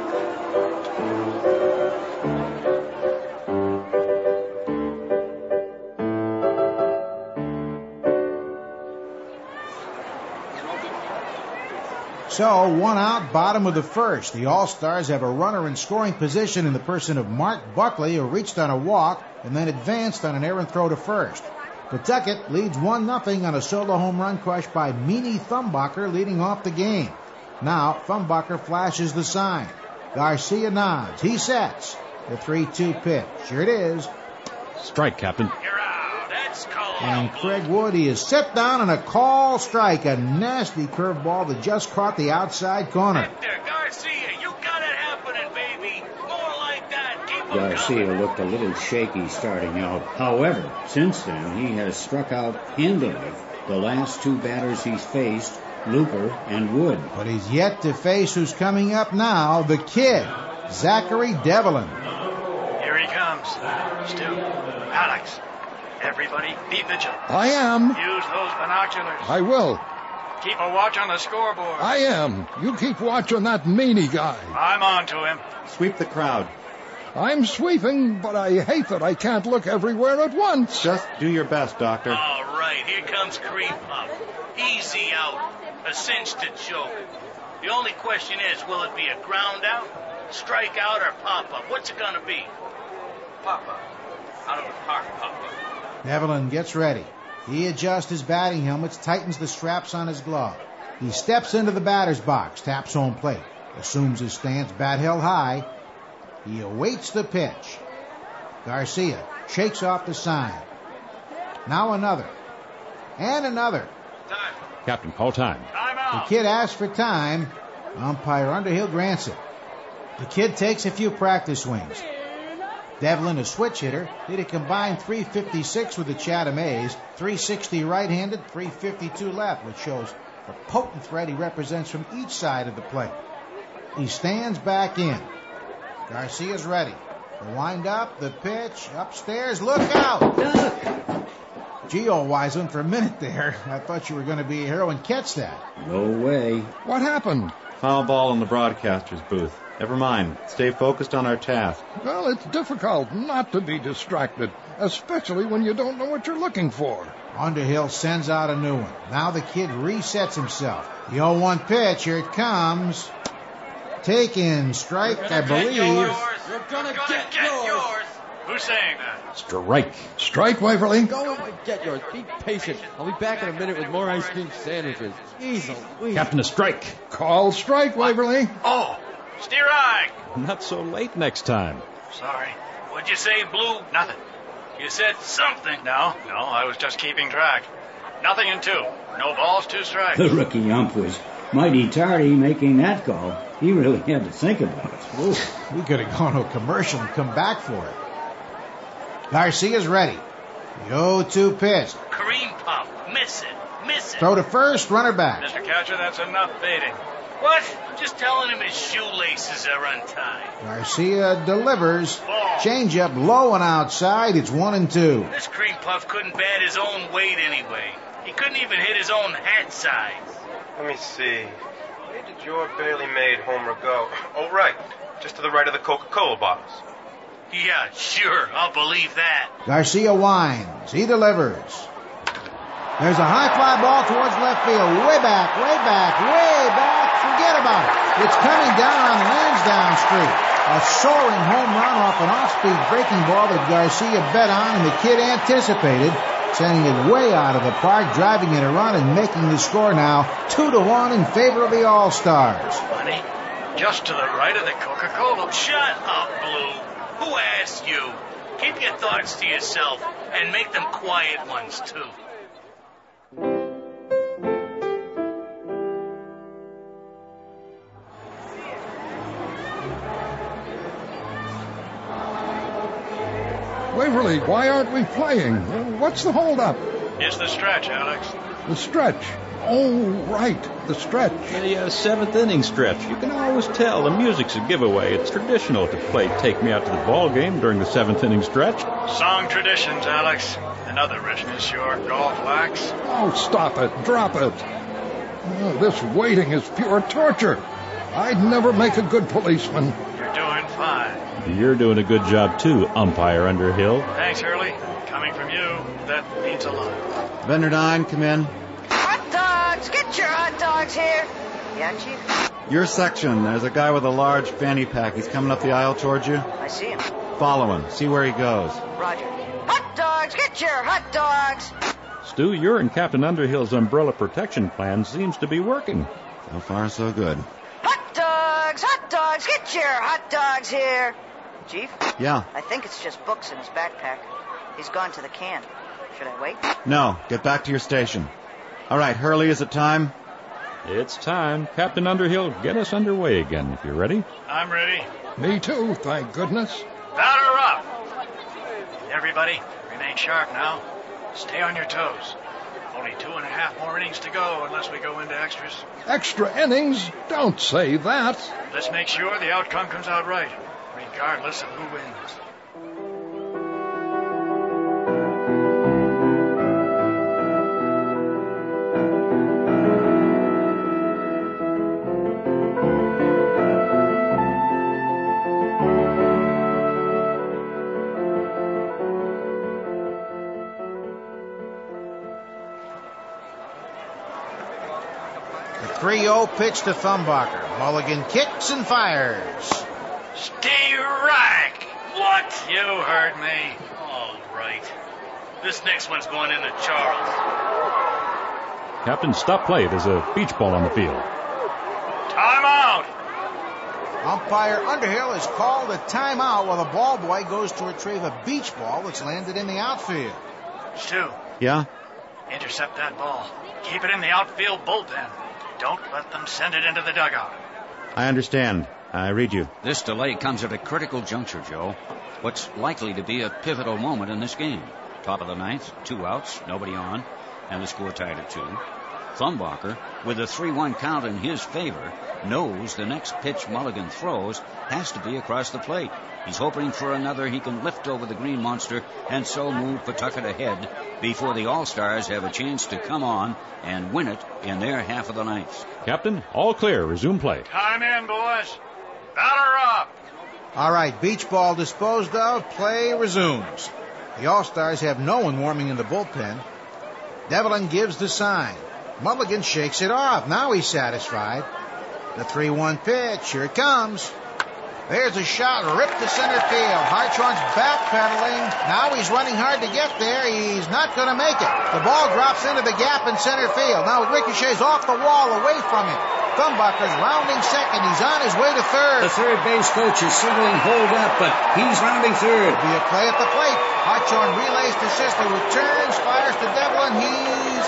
Speaker 20: So, one out, bottom of the first. The All-Stars have a runner in scoring position in the person of Mark Buckley, who reached on a walk and then advanced on an errant throw to first. Pawtucket leads one nothing on a solo home run crush by Meanie Thumbacher, leading off the game. Now, Thumbacher flashes the sign. Garcia nods. He sets. The three two pitch. Here it is.
Speaker 19: Strike, Captain.
Speaker 15: You're out. That's called.
Speaker 20: And Craig Wood, is set down on a call strike. A nasty curveball that just caught the outside corner.
Speaker 15: Hector Garcia, you got it happening, baby. More like that. Keep 'em
Speaker 1: Garcia
Speaker 15: coming.
Speaker 1: looked a little shaky starting out. However, since then, he has struck out handily the last two batters he's faced, Looper and Wood.
Speaker 20: But he's yet to face who's coming up now, the kid, Zachary Devlin.
Speaker 18: Here he comes. Stu, Alex, everybody be vigilant.
Speaker 3: I am.
Speaker 18: Use those binoculars.
Speaker 3: I will.
Speaker 18: Keep a watch on the scoreboard.
Speaker 3: I am. You keep watch on that Meanie guy.
Speaker 18: I'm on to him.
Speaker 8: Sweep the crowd.
Speaker 3: I'm sweeping, but I hate that I can't look everywhere at once.
Speaker 8: Just do your best, Doctor.
Speaker 15: All right, here comes Cream Puff. Easy out. A cinch to choke. The only question is, will it be a ground out, strike out, or pop up? What's it gonna be? Pop up. Out of the park, pop up.
Speaker 20: Devlin gets ready. He adjusts his batting helmet, tightens the straps on his glove. He steps into the batter's box, taps home plate, assumes his stance, bat held high. He awaits the pitch. Garcia shakes off the sign. Now another. And another.
Speaker 19: Captain, call time.
Speaker 20: The kid asks for time. Umpire Underhill grants it. The kid takes a few practice swings. Devlin, a switch hitter, hit a combined three fifty-six with the Chatham A's, three sixty right-handed, three fifty-two left, which shows the potent threat he represents from each side of the plate. He stands back in. Garcia's ready. The wind up, the pitch, upstairs, look out! Geo Wiseman, for a minute there, I thought you were going to be a hero and catch that.
Speaker 1: No way.
Speaker 3: What happened?
Speaker 8: Foul ball in the broadcaster's booth. Never mind. Stay focused on our task.
Speaker 3: Well, it's difficult not to be distracted, especially when you don't know what you're looking for.
Speaker 20: Underhill sends out a new one. Now the kid resets himself. The oh one pitch, here it comes. Taken, strike, I believe.
Speaker 14: You're gonna get, get yours. yours.
Speaker 18: Who's saying that?
Speaker 1: Strike.
Speaker 3: Strike, Waverly.
Speaker 14: Go and get yours. Be patient. I'll be back in a minute with more ice cream sandwiches. Easy.
Speaker 19: Captain, a strike.
Speaker 3: Call strike, Waverly.
Speaker 18: Oh, steer eye.
Speaker 19: Not so late next time.
Speaker 18: Sorry. What'd you say, Blue? Nothing. You said something. No, no, I was just keeping track. Nothing in two. No balls, two strikes.
Speaker 1: The rookie ump was mighty tardy making that call. He really had to think about it.
Speaker 20: Ooh, we could have gone to a commercial and come back for it. Garcia's ready. The oh two pitch.
Speaker 15: Cream puff. Miss it. Miss it.
Speaker 20: Throw to first, runner back.
Speaker 18: Mister Catcher, that's enough baiting.
Speaker 15: What? I'm just telling him his shoelaces are untied.
Speaker 20: Garcia delivers.
Speaker 15: Ball.
Speaker 20: Change up low and outside. It's one and two.
Speaker 15: This cream puff couldn't bat his own weight anyway. He couldn't even hit his own hat size.
Speaker 21: Let me see. Where did your Bailey made homer go? Oh, right. Just to the right of the Coca-Cola bottles.
Speaker 15: Yeah, sure. I'll believe that.
Speaker 20: Garcia winds. He delivers. There's a high fly ball towards left field. Way back, way back, way back. Forget about it. It's coming down on Lansdowne Street. A soaring home run off an off-speed breaking ball that Garcia bet on and the kid anticipated, sending it way out of the park, driving in a run and making the score now two to one in favor of the All-Stars.
Speaker 18: Honey, just to the right of the Coca-Cola.
Speaker 15: Shut up, Blue. Who asked you? Keep your thoughts to yourself and make them quiet ones, too.
Speaker 3: Waverly, why aren't we playing? What's the holdup?
Speaker 18: It's the stretch, Alex.
Speaker 3: The stretch. Oh, right, the stretch.
Speaker 19: The uh, seventh inning stretch. You can always tell the music's a giveaway. It's traditional to play Take Me Out to the Ball Game during the seventh inning stretch.
Speaker 18: Song traditions, Alex. Another richness your golf lacks.
Speaker 3: Oh, stop it. Drop it. Oh, this waiting is pure torture. I'd never make a good policeman.
Speaker 18: You're doing fine.
Speaker 19: You're doing a good job, too, Umpire Underhill.
Speaker 18: Thanks, Hurley. Coming from you, that means a lot.
Speaker 8: Venderdine, come in.
Speaker 16: Hot dogs! Get your hot dogs here! Yeah, Chief?
Speaker 8: Your section. There's a guy with a large fanny pack. He's coming up the aisle towards you.
Speaker 16: I see him.
Speaker 8: Follow him. See where he goes.
Speaker 16: Roger. Hot dogs! Get your hot dogs!
Speaker 19: Stu, your and Captain Underhill's umbrella protection plan seems to be working.
Speaker 8: So far, so good.
Speaker 16: Hot dogs! Hot dogs! Get your hot dogs here! Chief?
Speaker 8: Yeah?
Speaker 16: I think it's just books in his backpack. He's gone to the can. Should I wait?
Speaker 8: No. Get back to your station. All right, Hurley, is it time?
Speaker 19: It's time. Captain Underhill, get us underway again if you're ready.
Speaker 18: I'm ready.
Speaker 3: Me too, thank goodness.
Speaker 18: Batter up! Everybody, remain sharp now. Stay on your toes. Only two and a half more innings to go unless we go into extras.
Speaker 3: Extra innings? Don't say that.
Speaker 18: Let's make sure the outcome comes out right, regardless of who wins.
Speaker 20: three oh pitch to Thumbacher. Mulligan kicks and fires.
Speaker 15: Stay rack! What?
Speaker 18: You heard me.
Speaker 15: All right. This next one's going into Charles.
Speaker 19: Captain, stop play. There's a beach ball on the field.
Speaker 18: Timeout!
Speaker 20: Umpire Underhill has called a timeout while the ball boy goes to retrieve a beach ball that's landed in the outfield.
Speaker 18: Stu.
Speaker 8: Yeah?
Speaker 18: Intercept that ball. Keep it in the outfield bullpen. Don't let them send it into the dugout.
Speaker 8: I understand. I read you.
Speaker 1: This delay comes at a critical juncture, Joe. What's likely to be a pivotal moment in this game. Top of the ninth, two outs, nobody on, and the score tied at two. Thumbacher, with a three one count in his favor, knows the next pitch Mulligan throws has to be across the plate. He's hoping for another he can lift over the green monster and so move Pawtucket ahead before the All-Stars have a chance to come on and win it in their half of the ninth.
Speaker 19: Captain, all clear. Resume play.
Speaker 18: Time in, boys. Batter up.
Speaker 20: All right, beach ball disposed of. Play resumes. The All-Stars have no one warming in the bullpen. Devlin gives the sign. Mulligan shakes it off. Now he's satisfied. The three one pitch. Here it comes. There's a shot ripped to center field. Hartshorn's backpedaling. Now he's running hard to get there. He's not going to make it. The ball drops into the gap in center field. Now it ricochets off the wall away from him. Thumbacher's rounding second. He's on his way to third.
Speaker 1: The third base coach is signaling hold up, but he's rounding third.
Speaker 20: Be a play at the plate. Hartshorn relays to Sisler, who turns, fires to Devlin. He's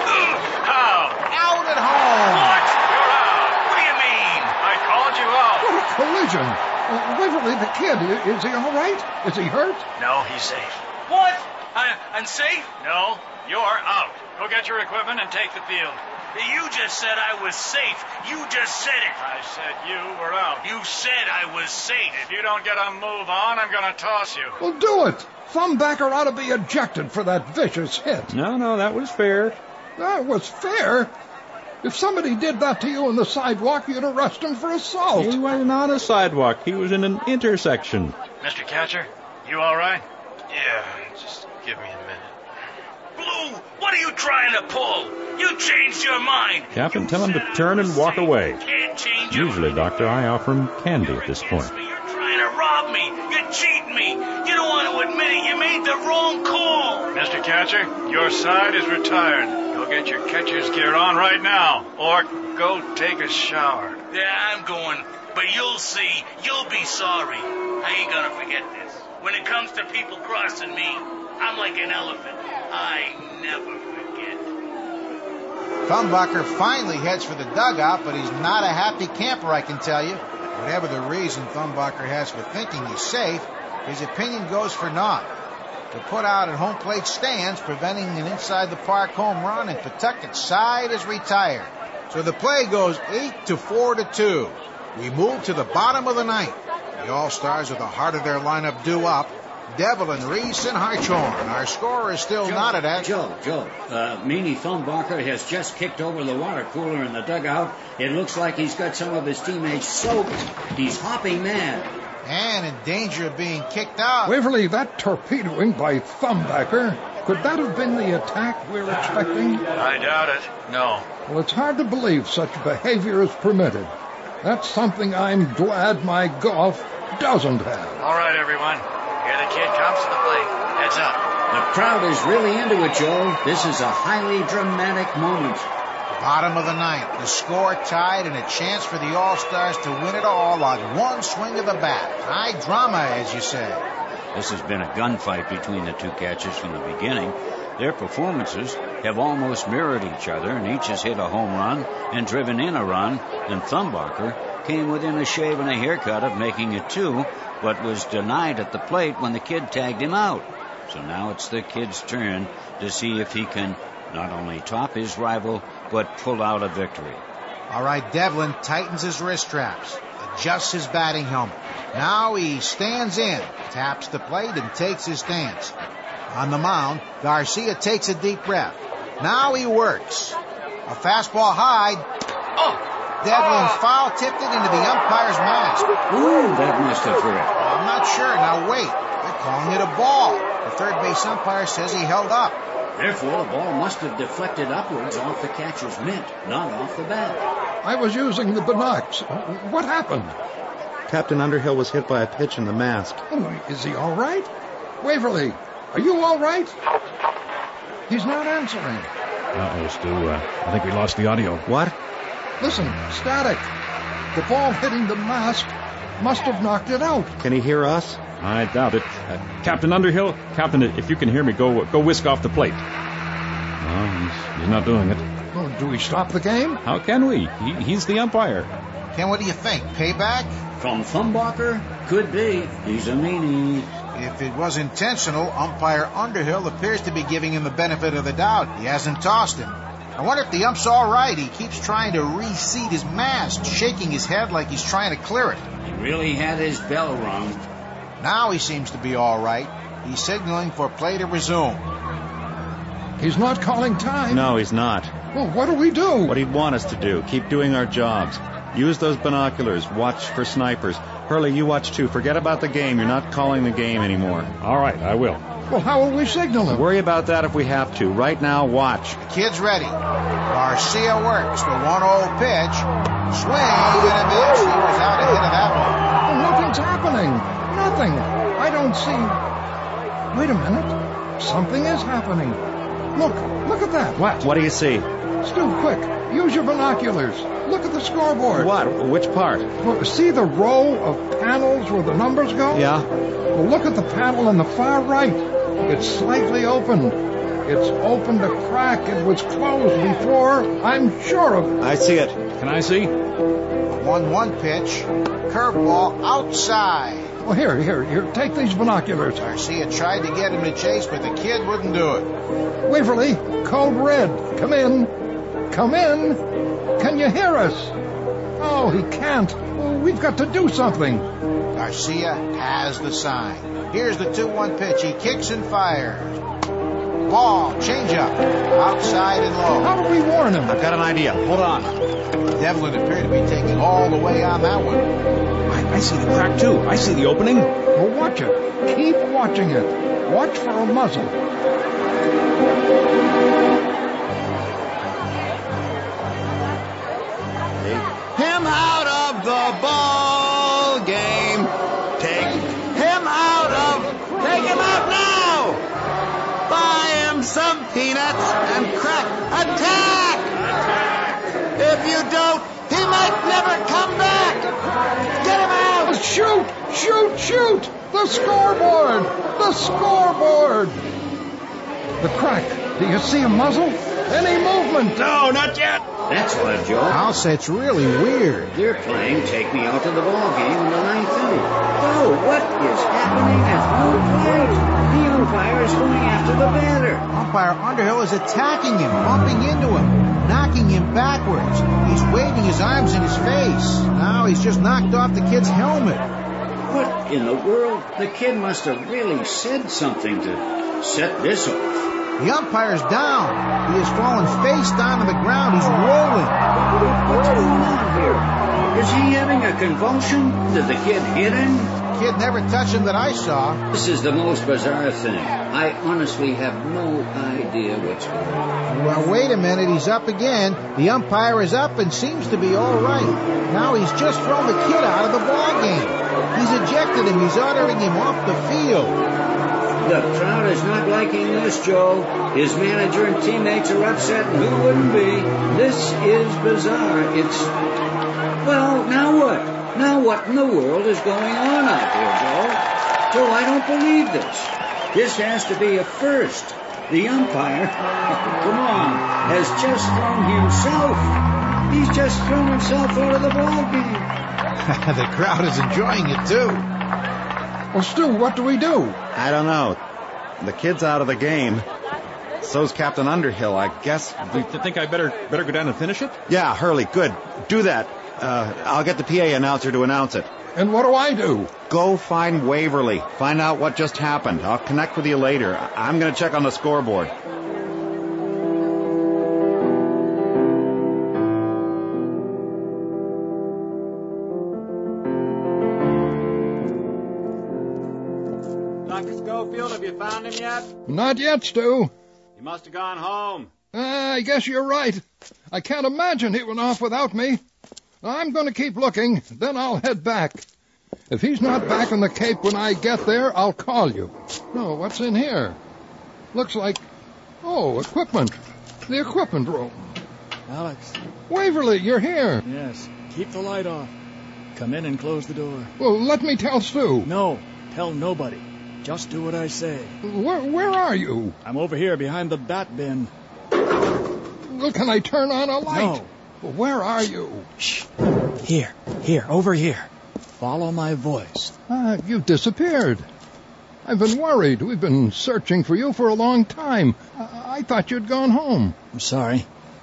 Speaker 18: Out.
Speaker 20: out at home.
Speaker 18: What? You're out. What do you mean? I called you out.
Speaker 3: What a collision. Uh, Waverly, the kid, i- is he all right? Is he hurt?
Speaker 18: No, he's safe. What? I, I'm safe? No, you're out. Go get your equipment and take the field. You just said I was safe. You just said it. I said you were out. You said I was safe. If you don't get a move on, I'm going to toss you.
Speaker 3: Well, do it. Thumbacher ought to be ejected for that vicious hit.
Speaker 19: No, no, that was fair.
Speaker 3: That was fair. If somebody did that to you on the sidewalk, you'd arrest him for assault.
Speaker 19: He wasn't on a sidewalk. He was in an intersection.
Speaker 18: Mister Catcher, you all right? Yeah, just give me a minute. Blue, what are you trying to pull? You changed your mind.
Speaker 19: Captain, tell him to turn and walk away.
Speaker 18: Can't change your
Speaker 19: Usually, Doctor, I offer him candy at this point.
Speaker 18: You're trying to rob me. You're cheating me. You don't want to admit it. You made the wrong call. Mister Catcher, your side is retired. Go get your catcher's gear on right now. Or go take a shower. Yeah, I'm going. But you'll see. You'll be sorry. I ain't gonna forget this. When it comes to people crossing me, I'm like an elephant. I never forget.
Speaker 20: Thumbacher finally heads for the dugout, but he's not a happy camper, I can tell you. Whatever the reason Thumbacher has for thinking he's safe, his opinion goes for naught. The put out at home plate stands, preventing an inside the park home run, and Pawtucket's side is retired. So the play goes eight to four to two. We move to the bottom of the ninth. The All-Stars with the heart of their lineup due up. Devlin, Reese, and Hartshorn. Our score is still
Speaker 1: Joe,
Speaker 20: knotted at...
Speaker 1: Joe, Joe, uh, Meanie Thumbacher has just kicked over the water cooler in the dugout. It looks like he's got some of his teammates soaked. He's hopping mad.
Speaker 20: And in danger of being kicked out.
Speaker 3: Waverly, that torpedoing by Thumbacher, could that have been the attack we were expecting?
Speaker 18: I doubt it. No.
Speaker 3: Well, it's hard to believe such behavior is permitted. That's something I'm glad my golf doesn't have.
Speaker 18: All right, everyone. Here the kid comes to the plate. Heads up.
Speaker 1: The crowd is really into it, Joe. This is a highly dramatic moment.
Speaker 20: Bottom of the ninth. The score tied and a chance for the All-Stars to win it all on one swing of the bat. High drama, as you say.
Speaker 1: This has been a gunfight between the two catchers from the beginning. Their performances have almost mirrored each other, and each has hit a home run and driven in a run, and Thumbacher came within a shave and a haircut of making it two, but was denied at the plate when the kid tagged him out. So now it's the kid's turn to see if he can not only top his rival, but pull out a victory.
Speaker 20: All right, Devlin tightens his wrist straps, adjusts his batting helmet. Now he stands in, taps the plate, and takes his stance. On the mound, Garcia takes a deep breath. Now he works. A fastball high. Oh! Devlin foul-tipped it into the umpire's mask.
Speaker 1: Ooh, that must have hurt.
Speaker 20: I'm not sure. Now wait. They're calling it a ball. The third base umpire says he held up.
Speaker 1: Therefore, the ball must have deflected upwards off the catcher's mitt, not off the bat.
Speaker 3: I was using the binocs. What happened?
Speaker 8: Captain Underhill was hit by a pitch in the mask.
Speaker 3: Oh, is he all right? Waverly, are you all right? He's not answering.
Speaker 19: Uh-oh, Stu. Uh, I think we lost the audio.
Speaker 8: What?
Speaker 3: Listen, static. The ball hitting the mask must have knocked it out.
Speaker 8: Can he hear us?
Speaker 19: I doubt it. Uh, Captain Underhill, Captain, if you can hear me, go go whisk off the plate. No, he's, he's not doing it.
Speaker 3: Oh, do we stop the game?
Speaker 19: How can we? He, he's the umpire.
Speaker 20: Ken, what do you think? Payback?
Speaker 1: From Thumbacher? Could be. He's a meanie.
Speaker 20: If it was intentional, umpire Underhill appears to be giving him the benefit of the doubt. He hasn't tossed him. I wonder if the ump's all right. He keeps trying to reseat his mast, shaking his head like he's trying to clear it.
Speaker 1: He really had his bell rung.
Speaker 20: Now he seems to be all right. He's signaling for play to resume.
Speaker 3: He's not calling time.
Speaker 8: No, he's not.
Speaker 3: Well, what do we do?
Speaker 8: What he'd want us to do. Keep doing our jobs. Use those binoculars. Watch for snipers. Hurley, you watch too. Forget about the game. You're not calling the game anymore.
Speaker 19: All right, I will.
Speaker 3: Well, how will we signal him?
Speaker 8: Worry about that if we have to. Right now, watch.
Speaker 20: The kid's ready. Garcia works the one-oh pitch. Swing and a miss. He was out ahead of that one.
Speaker 3: Well, nothing's happening. Nothing. I don't see... Wait a minute. Something is happening. Look. Look at that.
Speaker 8: What? What do you see?
Speaker 3: Stu, quick. Use your binoculars. Look at the scoreboard.
Speaker 8: What? Which part?
Speaker 3: Well, see the row of panels where the numbers go?
Speaker 8: Yeah.
Speaker 3: Well, look at the panel on the far right. It's slightly open. It's opened a crack. It was closed before. I'm sure of it.
Speaker 8: I see it.
Speaker 19: Can I see?
Speaker 20: one one pitch. Curveball outside.
Speaker 3: Well, here, here, here. Take these binoculars.
Speaker 20: Garcia tried to get him to chase, but the kid wouldn't do it.
Speaker 3: Waverly, code red. Come in. Come in. Can you hear us? Oh, he can't. Well, we've got to do something.
Speaker 20: Garcia has the sign. Here's the two one pitch. He kicks and fires. Ball, changeup, outside and low.
Speaker 3: How do we warn him?
Speaker 8: I've got an idea. Hold on.
Speaker 20: Devlin appeared to be taking all the way on that one.
Speaker 19: I, I see the crack, too. I see the opening.
Speaker 3: Well, watch it. Keep watching it. Watch for a muzzle.
Speaker 8: Him out of the ball game. Take him out of... Take him out now! Buy him some peanuts and crack. Attack! Attack! If you don't, he might never come back. Get him out!
Speaker 3: Shoot! Shoot! Shoot! The scoreboard! The scoreboard! The crack. Do you see a muzzle? Any movement?
Speaker 1: No, not yet. That's what, Joe.
Speaker 20: I'll say it's really weird.
Speaker 1: They're playing Take Me Out to the Ball Game in the ninth inning. Oh, what is happening at home plate? The umpire is going after the batter.
Speaker 20: Umpire Underhill is attacking him, bumping into him, knocking him backwards. He's waving his arms in his face. Now he's just knocked off the kid's helmet.
Speaker 1: What in the world? The kid must have really said something to set this off.
Speaker 20: The umpire's down. He has fallen face down to the ground. He's rolling.
Speaker 1: What's going on here? Is he having a convulsion? Did the kid hit him?
Speaker 20: Kid never touched him that I saw.
Speaker 1: This is the most bizarre thing. I honestly have no idea what's going on.
Speaker 20: Well, wait a minute. He's up again. The umpire is up and seems to be all right. Now he's just thrown the kid out of the ball game. He's ejected him. He's ordering him off the field.
Speaker 1: The crowd is not liking this, Joe. His manager and teammates are upset, and who wouldn't be? This is bizarre. It's... Well, now what? Now what in the world is going on out here, Joe? Joe, I don't believe this. This has to be a first. The umpire, come on, has just thrown himself. He's just thrown himself out of the ball game.
Speaker 20: The crowd is enjoying it, too.
Speaker 3: Well, Stu, what do we do?
Speaker 8: I don't know. The kid's out of the game. So's Captain Underhill, I guess.
Speaker 19: Do you think I better better go down and finish it?
Speaker 8: Yeah, Hurley, good. Do that. Uh, I'll get the P A announcer to announce it.
Speaker 3: And what do I do?
Speaker 8: Go find Waverly. Find out what just happened. I'll connect with you later. I'm going to check on the scoreboard.
Speaker 19: Doctor Schofield, have you found him yet?
Speaker 3: Not yet, Stu.
Speaker 19: He must have gone home.
Speaker 3: Uh, I guess you're right. I can't imagine he went off without me. I'm going to keep looking, then I'll head back. If he's not back on the Cape when I get there, I'll call you. Oh, what's in here? Looks like... Oh, equipment. The equipment room.
Speaker 2: Alex.
Speaker 3: Waverly, you're here.
Speaker 2: Yes. Keep the light off. Come in and close the door.
Speaker 3: Well, let me tell Stu.
Speaker 2: No, tell nobody. Just do what I say.
Speaker 3: Where, where are you?
Speaker 2: I'm over here behind the bat bin.
Speaker 3: Well, can I turn on a light?
Speaker 2: No.
Speaker 3: Well, where are you?
Speaker 2: Shh. Here, here, over here. Follow my voice.
Speaker 3: Ah, you disappeared. I've been worried. We've been searching for you for a long time. I, I thought you'd gone home.
Speaker 2: I'm sorry.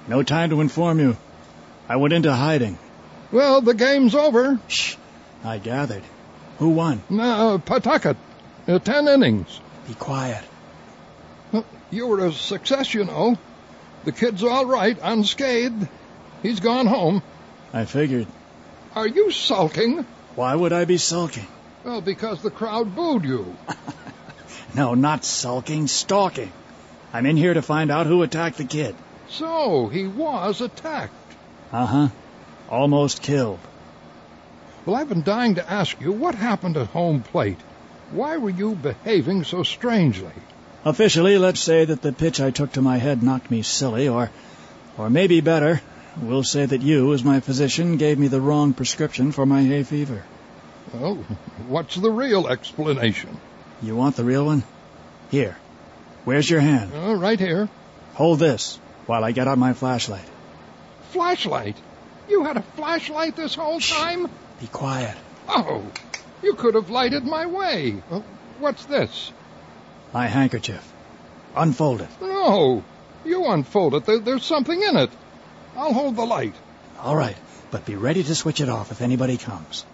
Speaker 2: No time to inform you. I went into hiding.
Speaker 3: Well, the game's over.
Speaker 2: Shh. I gathered. Who won?
Speaker 3: Uh, Pawtucket. Uh, ten innings.
Speaker 2: Be quiet.
Speaker 3: Well, you were a success, you know. The kid's all right, unscathed. He's gone home.
Speaker 2: I figured.
Speaker 3: Are you sulking?
Speaker 2: Why would I be sulking?
Speaker 3: Well, because the crowd booed you.
Speaker 2: No, not sulking, stalking. I'm in here to find out who attacked the kid.
Speaker 3: So, he was attacked.
Speaker 2: Uh-huh. Almost killed.
Speaker 3: Well, I've been dying to ask you, what happened at home plate? Why were you behaving so strangely?
Speaker 2: Officially, let's say that the pitch I took to my head knocked me silly, or, or maybe better, we'll say that you, as my physician, gave me the wrong prescription for my hay fever.
Speaker 3: Well, what's the real explanation?
Speaker 2: You want the real one? Here. Where's your hand?
Speaker 3: Uh, right here.
Speaker 2: Hold this while I get out my flashlight.
Speaker 3: Flashlight? You had a flashlight this whole
Speaker 2: Shh.
Speaker 3: time?
Speaker 2: Be quiet.
Speaker 3: Oh, you could have lighted my way. Uh, what's this?
Speaker 2: My handkerchief. Unfold it.
Speaker 3: No, you unfold it. There, there's something in it. I'll hold the light.
Speaker 2: All right, but be ready to switch it off if anybody comes.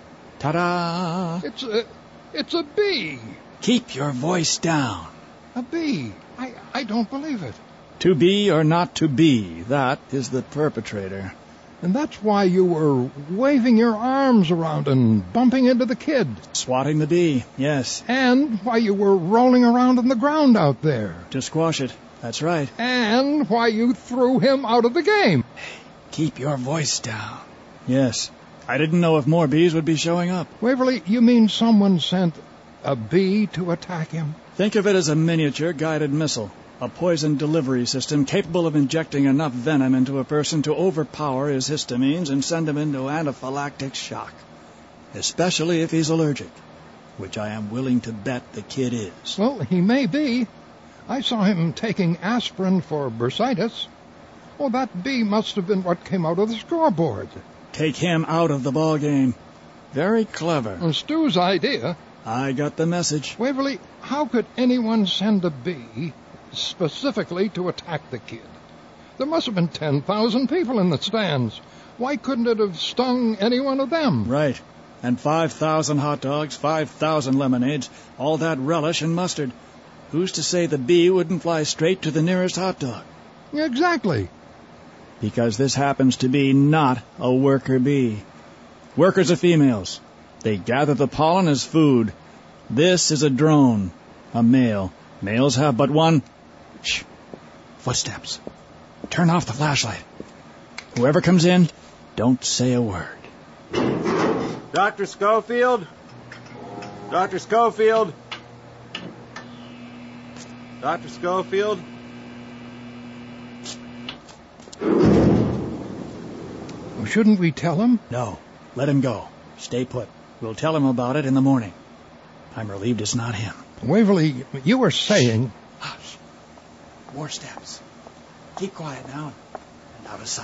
Speaker 2: Ta-da!
Speaker 3: It's a, it's a bee.
Speaker 2: Keep your voice down.
Speaker 3: A bee? I, I don't believe it.
Speaker 2: To be or not to be, that is the perpetrator.
Speaker 3: And that's why you were waving your arms around and bumping into the kid.
Speaker 2: Swatting the bee, yes.
Speaker 3: And why you were rolling around on the ground out there.
Speaker 2: To squash it, that's right.
Speaker 3: And why you threw him out of the game.
Speaker 2: Hey, keep your voice down. Yes. I didn't know if more bees would be showing up.
Speaker 3: Waverly, you mean someone sent a bee to attack him?
Speaker 2: Think of it as a miniature guided missile. A poison delivery system capable of injecting enough venom into a person to overpower his histamines and send him into anaphylactic shock. Especially if he's allergic, which I am willing to bet the kid is.
Speaker 3: Well, he may be. I saw him taking aspirin for bursitis. Oh, that bee must have been what came out of the scoreboard.
Speaker 2: Take him out of the ball game. Very clever.
Speaker 3: And Stu's idea.
Speaker 2: I got the message.
Speaker 3: Waverly, how could anyone send a bee specifically to attack the kid? There must have been ten thousand people in the stands. Why couldn't it have stung any one of them?
Speaker 2: Right. And five thousand hot dogs, five thousand lemonades, all that relish and mustard. Who's to say the bee wouldn't fly straight to the nearest hot dog?
Speaker 3: Exactly.
Speaker 2: Because this happens to be not a worker bee. Workers are females. They gather the pollen as food. This is a drone, a male. Males have but one. Shh. Footsteps. Turn off the flashlight. Whoever comes in, don't say a word.
Speaker 8: Doctor Schofield? Doctor Schofield? Doctor Schofield?
Speaker 3: Well, shouldn't we tell him?
Speaker 2: No. Let him go. Stay put. We'll tell him about it in the morning. I'm relieved it's not him.
Speaker 3: Waverly, you were saying...
Speaker 2: Hush. More steps. Keep quiet now and out of sight.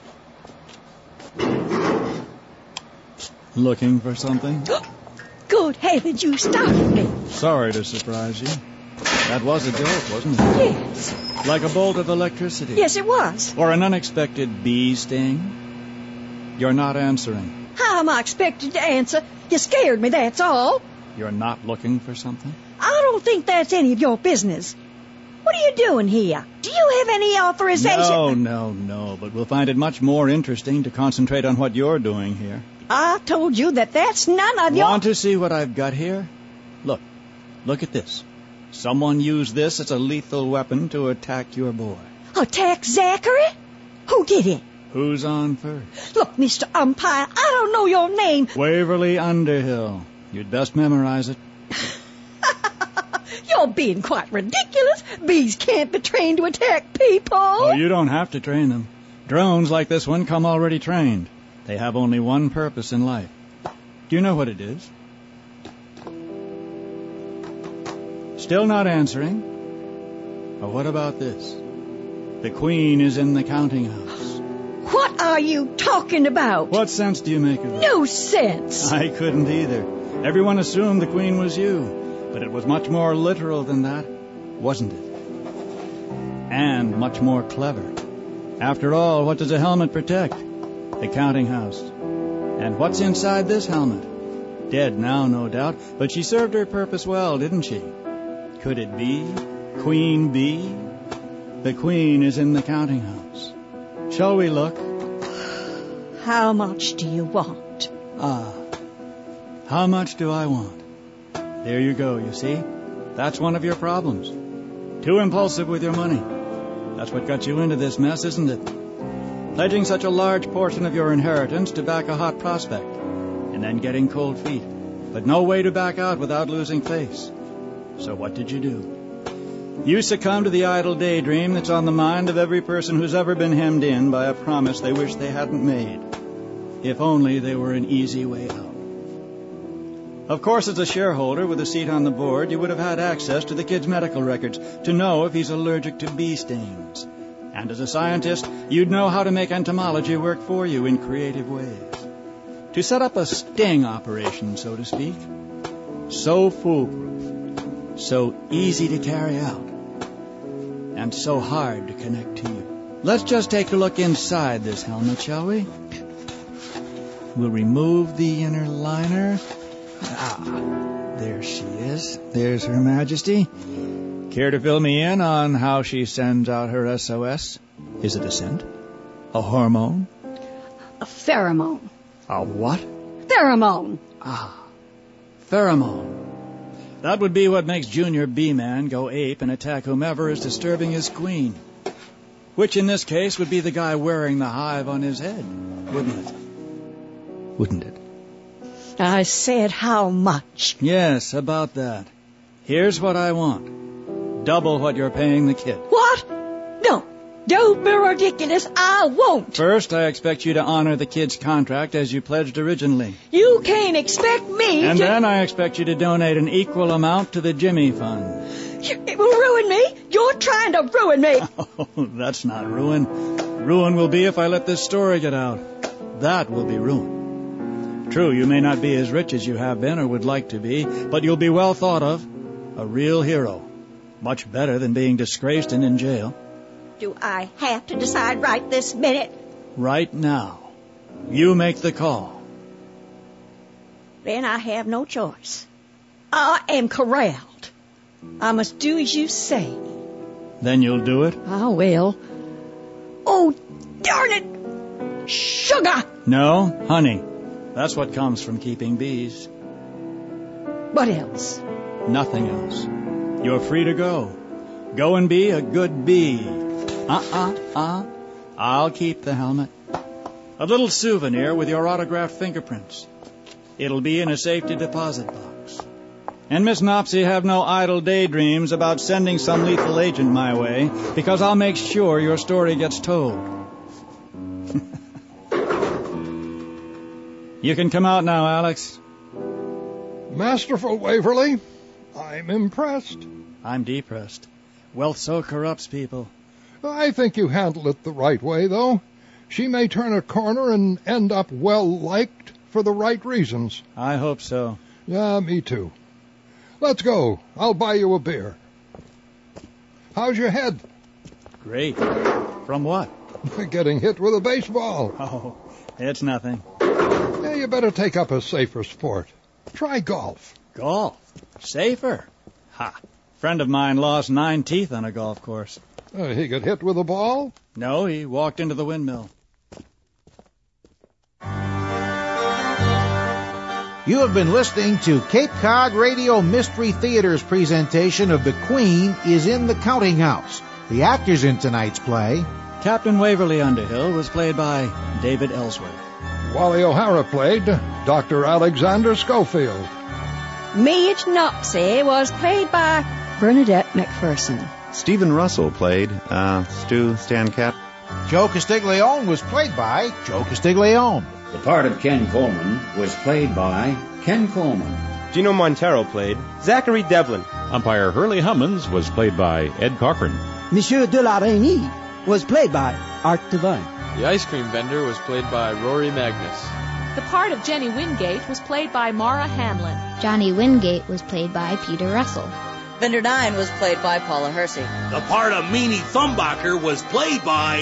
Speaker 2: Looking for something?
Speaker 16: Good heavens, you startled me.
Speaker 2: Sorry to surprise you. That was a joke, wasn't it?
Speaker 16: Yes.
Speaker 2: Like a bolt of electricity.
Speaker 16: Yes, it was.
Speaker 2: Or an unexpected bee sting. You're not answering.
Speaker 16: How am I expected to answer? You scared me, that's all.
Speaker 2: You're not looking for something?
Speaker 16: I don't think that's any of your business. What are you doing here? Do you have any authorization?
Speaker 2: No, no, no, but we'll find it much more interesting to concentrate on what you're doing here.
Speaker 16: I told you that that's none of your...
Speaker 2: Want to see what I've got here? Look. Look at this. Someone used this as a lethal weapon to attack your boy.
Speaker 16: Attack Zachary? Who did it?
Speaker 2: Who's on first?
Speaker 16: Look, Mister Umpire, I don't know your name.
Speaker 2: Waverly Underhill. You'd best memorize it.
Speaker 16: You're being quite ridiculous. Bees can't be trained to attack people.
Speaker 2: Oh, you don't have to train them. Drones like this one come already trained. They have only one purpose in life. Do you know what it is? Still not answering? Or what about this? The Queen is in the counting house.
Speaker 16: What are you talking about?
Speaker 2: What sense do you make of it?
Speaker 16: No sense.
Speaker 2: I couldn't either. Everyone assumed the Queen was you. But it was much more literal than that, wasn't it? And much more clever. After all, what does a helmet protect? The counting house. And what's inside this helmet? Dead now, no doubt, but she served her purpose well, didn't she? Could it be Queen Bee? The queen is in the counting house. Shall we look?
Speaker 16: How much do you want?
Speaker 2: Ah, how much do I want? There you go, you see? That's one of your problems. Too impulsive with your money. That's what got you into this mess, isn't it? Pledging such a large portion of your inheritance to back a hot prospect, and then getting cold feet, but no way to back out without losing face. So what did you do? You succumb to the idle daydream that's on the mind of every person who's ever been hemmed in by a promise they wish they hadn't made. If only there were an easy way out. Of course, as a shareholder with a seat on the board, you would have had access to the kid's medical records to know if he's allergic to bee stings. And as a scientist, you'd know how to make entomology work for you in creative ways. To set up a sting operation, so to speak. So foolproof, so easy to carry out, and so hard to connect to you. Let's just take a look inside this helmet, shall we? We'll remove the inner liner. Ah, there she is. There's Her Majesty. Care to fill me in on how she sends out her S O S? Is it a scent? A hormone?
Speaker 16: A pheromone.
Speaker 2: A what?
Speaker 16: Pheromone.
Speaker 2: Ah, pheromone. That would be what makes Junior Bee-Man go ape and attack whomever is disturbing his queen. Which in this case would be the guy wearing the hive on his head, wouldn't it? Wouldn't it?
Speaker 16: I said how much?
Speaker 2: Yes, about that. Here's what I want. Double what you're paying the kid.
Speaker 16: What? No, don't be ridiculous. I won't.
Speaker 2: First, I expect you to honor the kid's contract as you pledged originally.
Speaker 16: You can't expect me
Speaker 2: and
Speaker 16: to...
Speaker 2: And then I expect you to donate an equal amount to the Jimmy Fund.
Speaker 16: You, it will ruin me. You're trying to ruin me.
Speaker 2: Oh, that's not ruin. Ruin will be if I let this story get out. That will be ruin. True, you may not be as rich as you have been or would like to be, but you'll be well thought of. A real hero. Much better than being disgraced and in jail.
Speaker 16: Do I have to decide right this minute?
Speaker 2: Right now. You make the call.
Speaker 16: Then I have no choice. I am corralled. I must do as you say.
Speaker 2: Then you'll do it?
Speaker 16: I will. Oh, darn it! Sugar!
Speaker 2: No, honey. That's what comes from keeping bees.
Speaker 16: What else?
Speaker 2: Nothing else. You're free to go. Go and be a good bee. Uh-uh-uh. I'll keep the helmet. A little souvenir with your autographed fingerprints. It'll be in a safety deposit box. And Miss Nopsy, have no idle daydreams about sending some lethal agent my way, because I'll make sure your story gets told. You can come out now, Alex.
Speaker 3: Masterful, Waverly. I'm impressed.
Speaker 2: I'm depressed. Wealth so corrupts people.
Speaker 3: I think you handled it the right way, though. She may turn a corner and end up well-liked for the right reasons.
Speaker 2: I hope so.
Speaker 3: Yeah, me too. Let's go. I'll buy you a beer. How's your head?
Speaker 2: Great. From what?
Speaker 3: Getting hit with a baseball.
Speaker 2: Oh, it's nothing.
Speaker 3: Yeah, you better take up a safer sport. Try golf.
Speaker 2: Golf? Safer? Ha. Friend of mine lost nine teeth on a golf course.
Speaker 3: Uh, he got hit with a ball?
Speaker 2: No, he walked into the windmill.
Speaker 20: You have been listening to Cape Cod Radio Mystery Theater's presentation of The Queen is in the Counting House. The actors in tonight's play...
Speaker 2: Captain Waverly Underhill was played by David Ellsworth.
Speaker 3: Wally O'Hara played Doctor Alexander Schofield.
Speaker 16: Midge Nopsy was played by Bernadette McPherson.
Speaker 8: Stephen Russell played uh, Stu Stancat.
Speaker 20: Joe Castiglione was played by Joe Castiglione.
Speaker 1: The part of Ken Coleman was played by Ken Coleman.
Speaker 21: Gino Montero played Zachary Devlin.
Speaker 19: Umpire Hurley Hummons was played by Ed Cochran.
Speaker 4: Monsieur de la Reynie was played by Art Devine.
Speaker 14: The ice cream vendor was played by Rory Magnus.
Speaker 22: The part of Jenny Wingate was played by Mara Hamlin.
Speaker 5: Johnny Wingate was played by Peter Russell.
Speaker 23: Vendor Nine was played by Paula Hersey.
Speaker 24: The part of Meanie Thumbacher was played by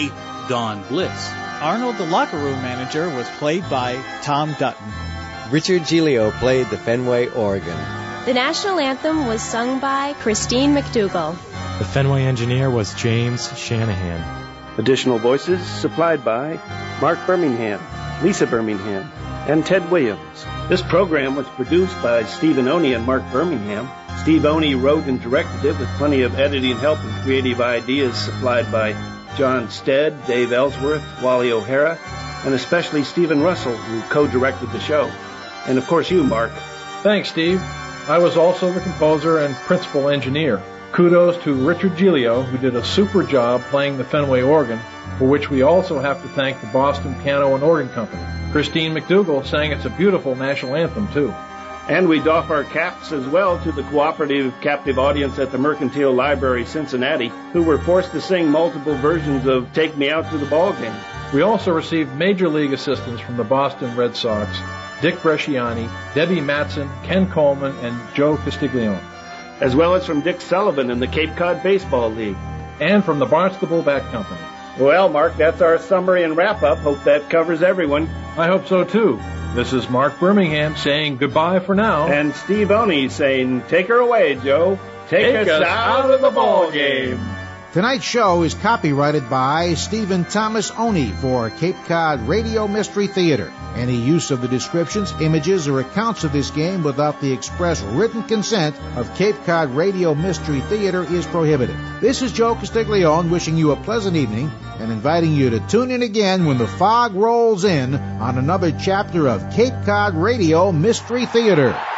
Speaker 22: Don Bliss.
Speaker 2: Arnold, the locker room manager, was played by Tom Dutton.
Speaker 6: Richard Giglio played the Fenway organ.
Speaker 7: The national anthem was sung by Christine McDougall.
Speaker 23: The Fenway engineer was James Shanahan.
Speaker 24: Additional voices supplied by Mark Birmingham, Lisa Birmingham, and Ted Williams. This program was produced by Stephen Oney and Mark Birmingham. Steve Oney wrote and directed it with plenty of editing help and creative ideas supplied by John Stead, Dave Ellsworth, Wally O'Hara, and especially Stephen Russell, who co-directed the show. And of course you, Mark.
Speaker 25: Thanks, Steve. I was also the composer and principal engineer. Kudos to Richard Giglio, who did a super job playing the Fenway organ, for which we also have to thank the Boston Piano and Organ Company. Christine McDougall sang It's a Beautiful national anthem, too.
Speaker 24: And we doff our caps as well to the cooperative captive audience at the Mercantile Library, Cincinnati, who were forced to sing multiple versions of Take Me Out to the Ball Game.
Speaker 25: We also received major league assistance from the Boston Red Sox, Dick Bresciani, Debbie Matson, Ken Coleman, and Joe Castiglione.
Speaker 24: As well as from Dick Sullivan in the Cape Cod Baseball League.
Speaker 25: And from the Barnstable Bat Company.
Speaker 24: Well, Mark, that's our summary and wrap-up. Hope that covers everyone.
Speaker 25: I hope so, too. This is Mark Birmingham saying goodbye for now.
Speaker 24: And Steve Oney saying, take her away, Joe. Take, take us, us out of the ball game.
Speaker 20: Tonight's show is copyrighted by Stephen Thomas Oney for Cape Cod Radio Mystery Theater. Any use of the descriptions, images, or accounts of this game without the express written consent of Cape Cod Radio Mystery Theater is prohibited. This is Joe Castiglione wishing you a pleasant evening and inviting you to tune in again when the fog rolls in on another chapter of Cape Cod Radio Mystery Theater.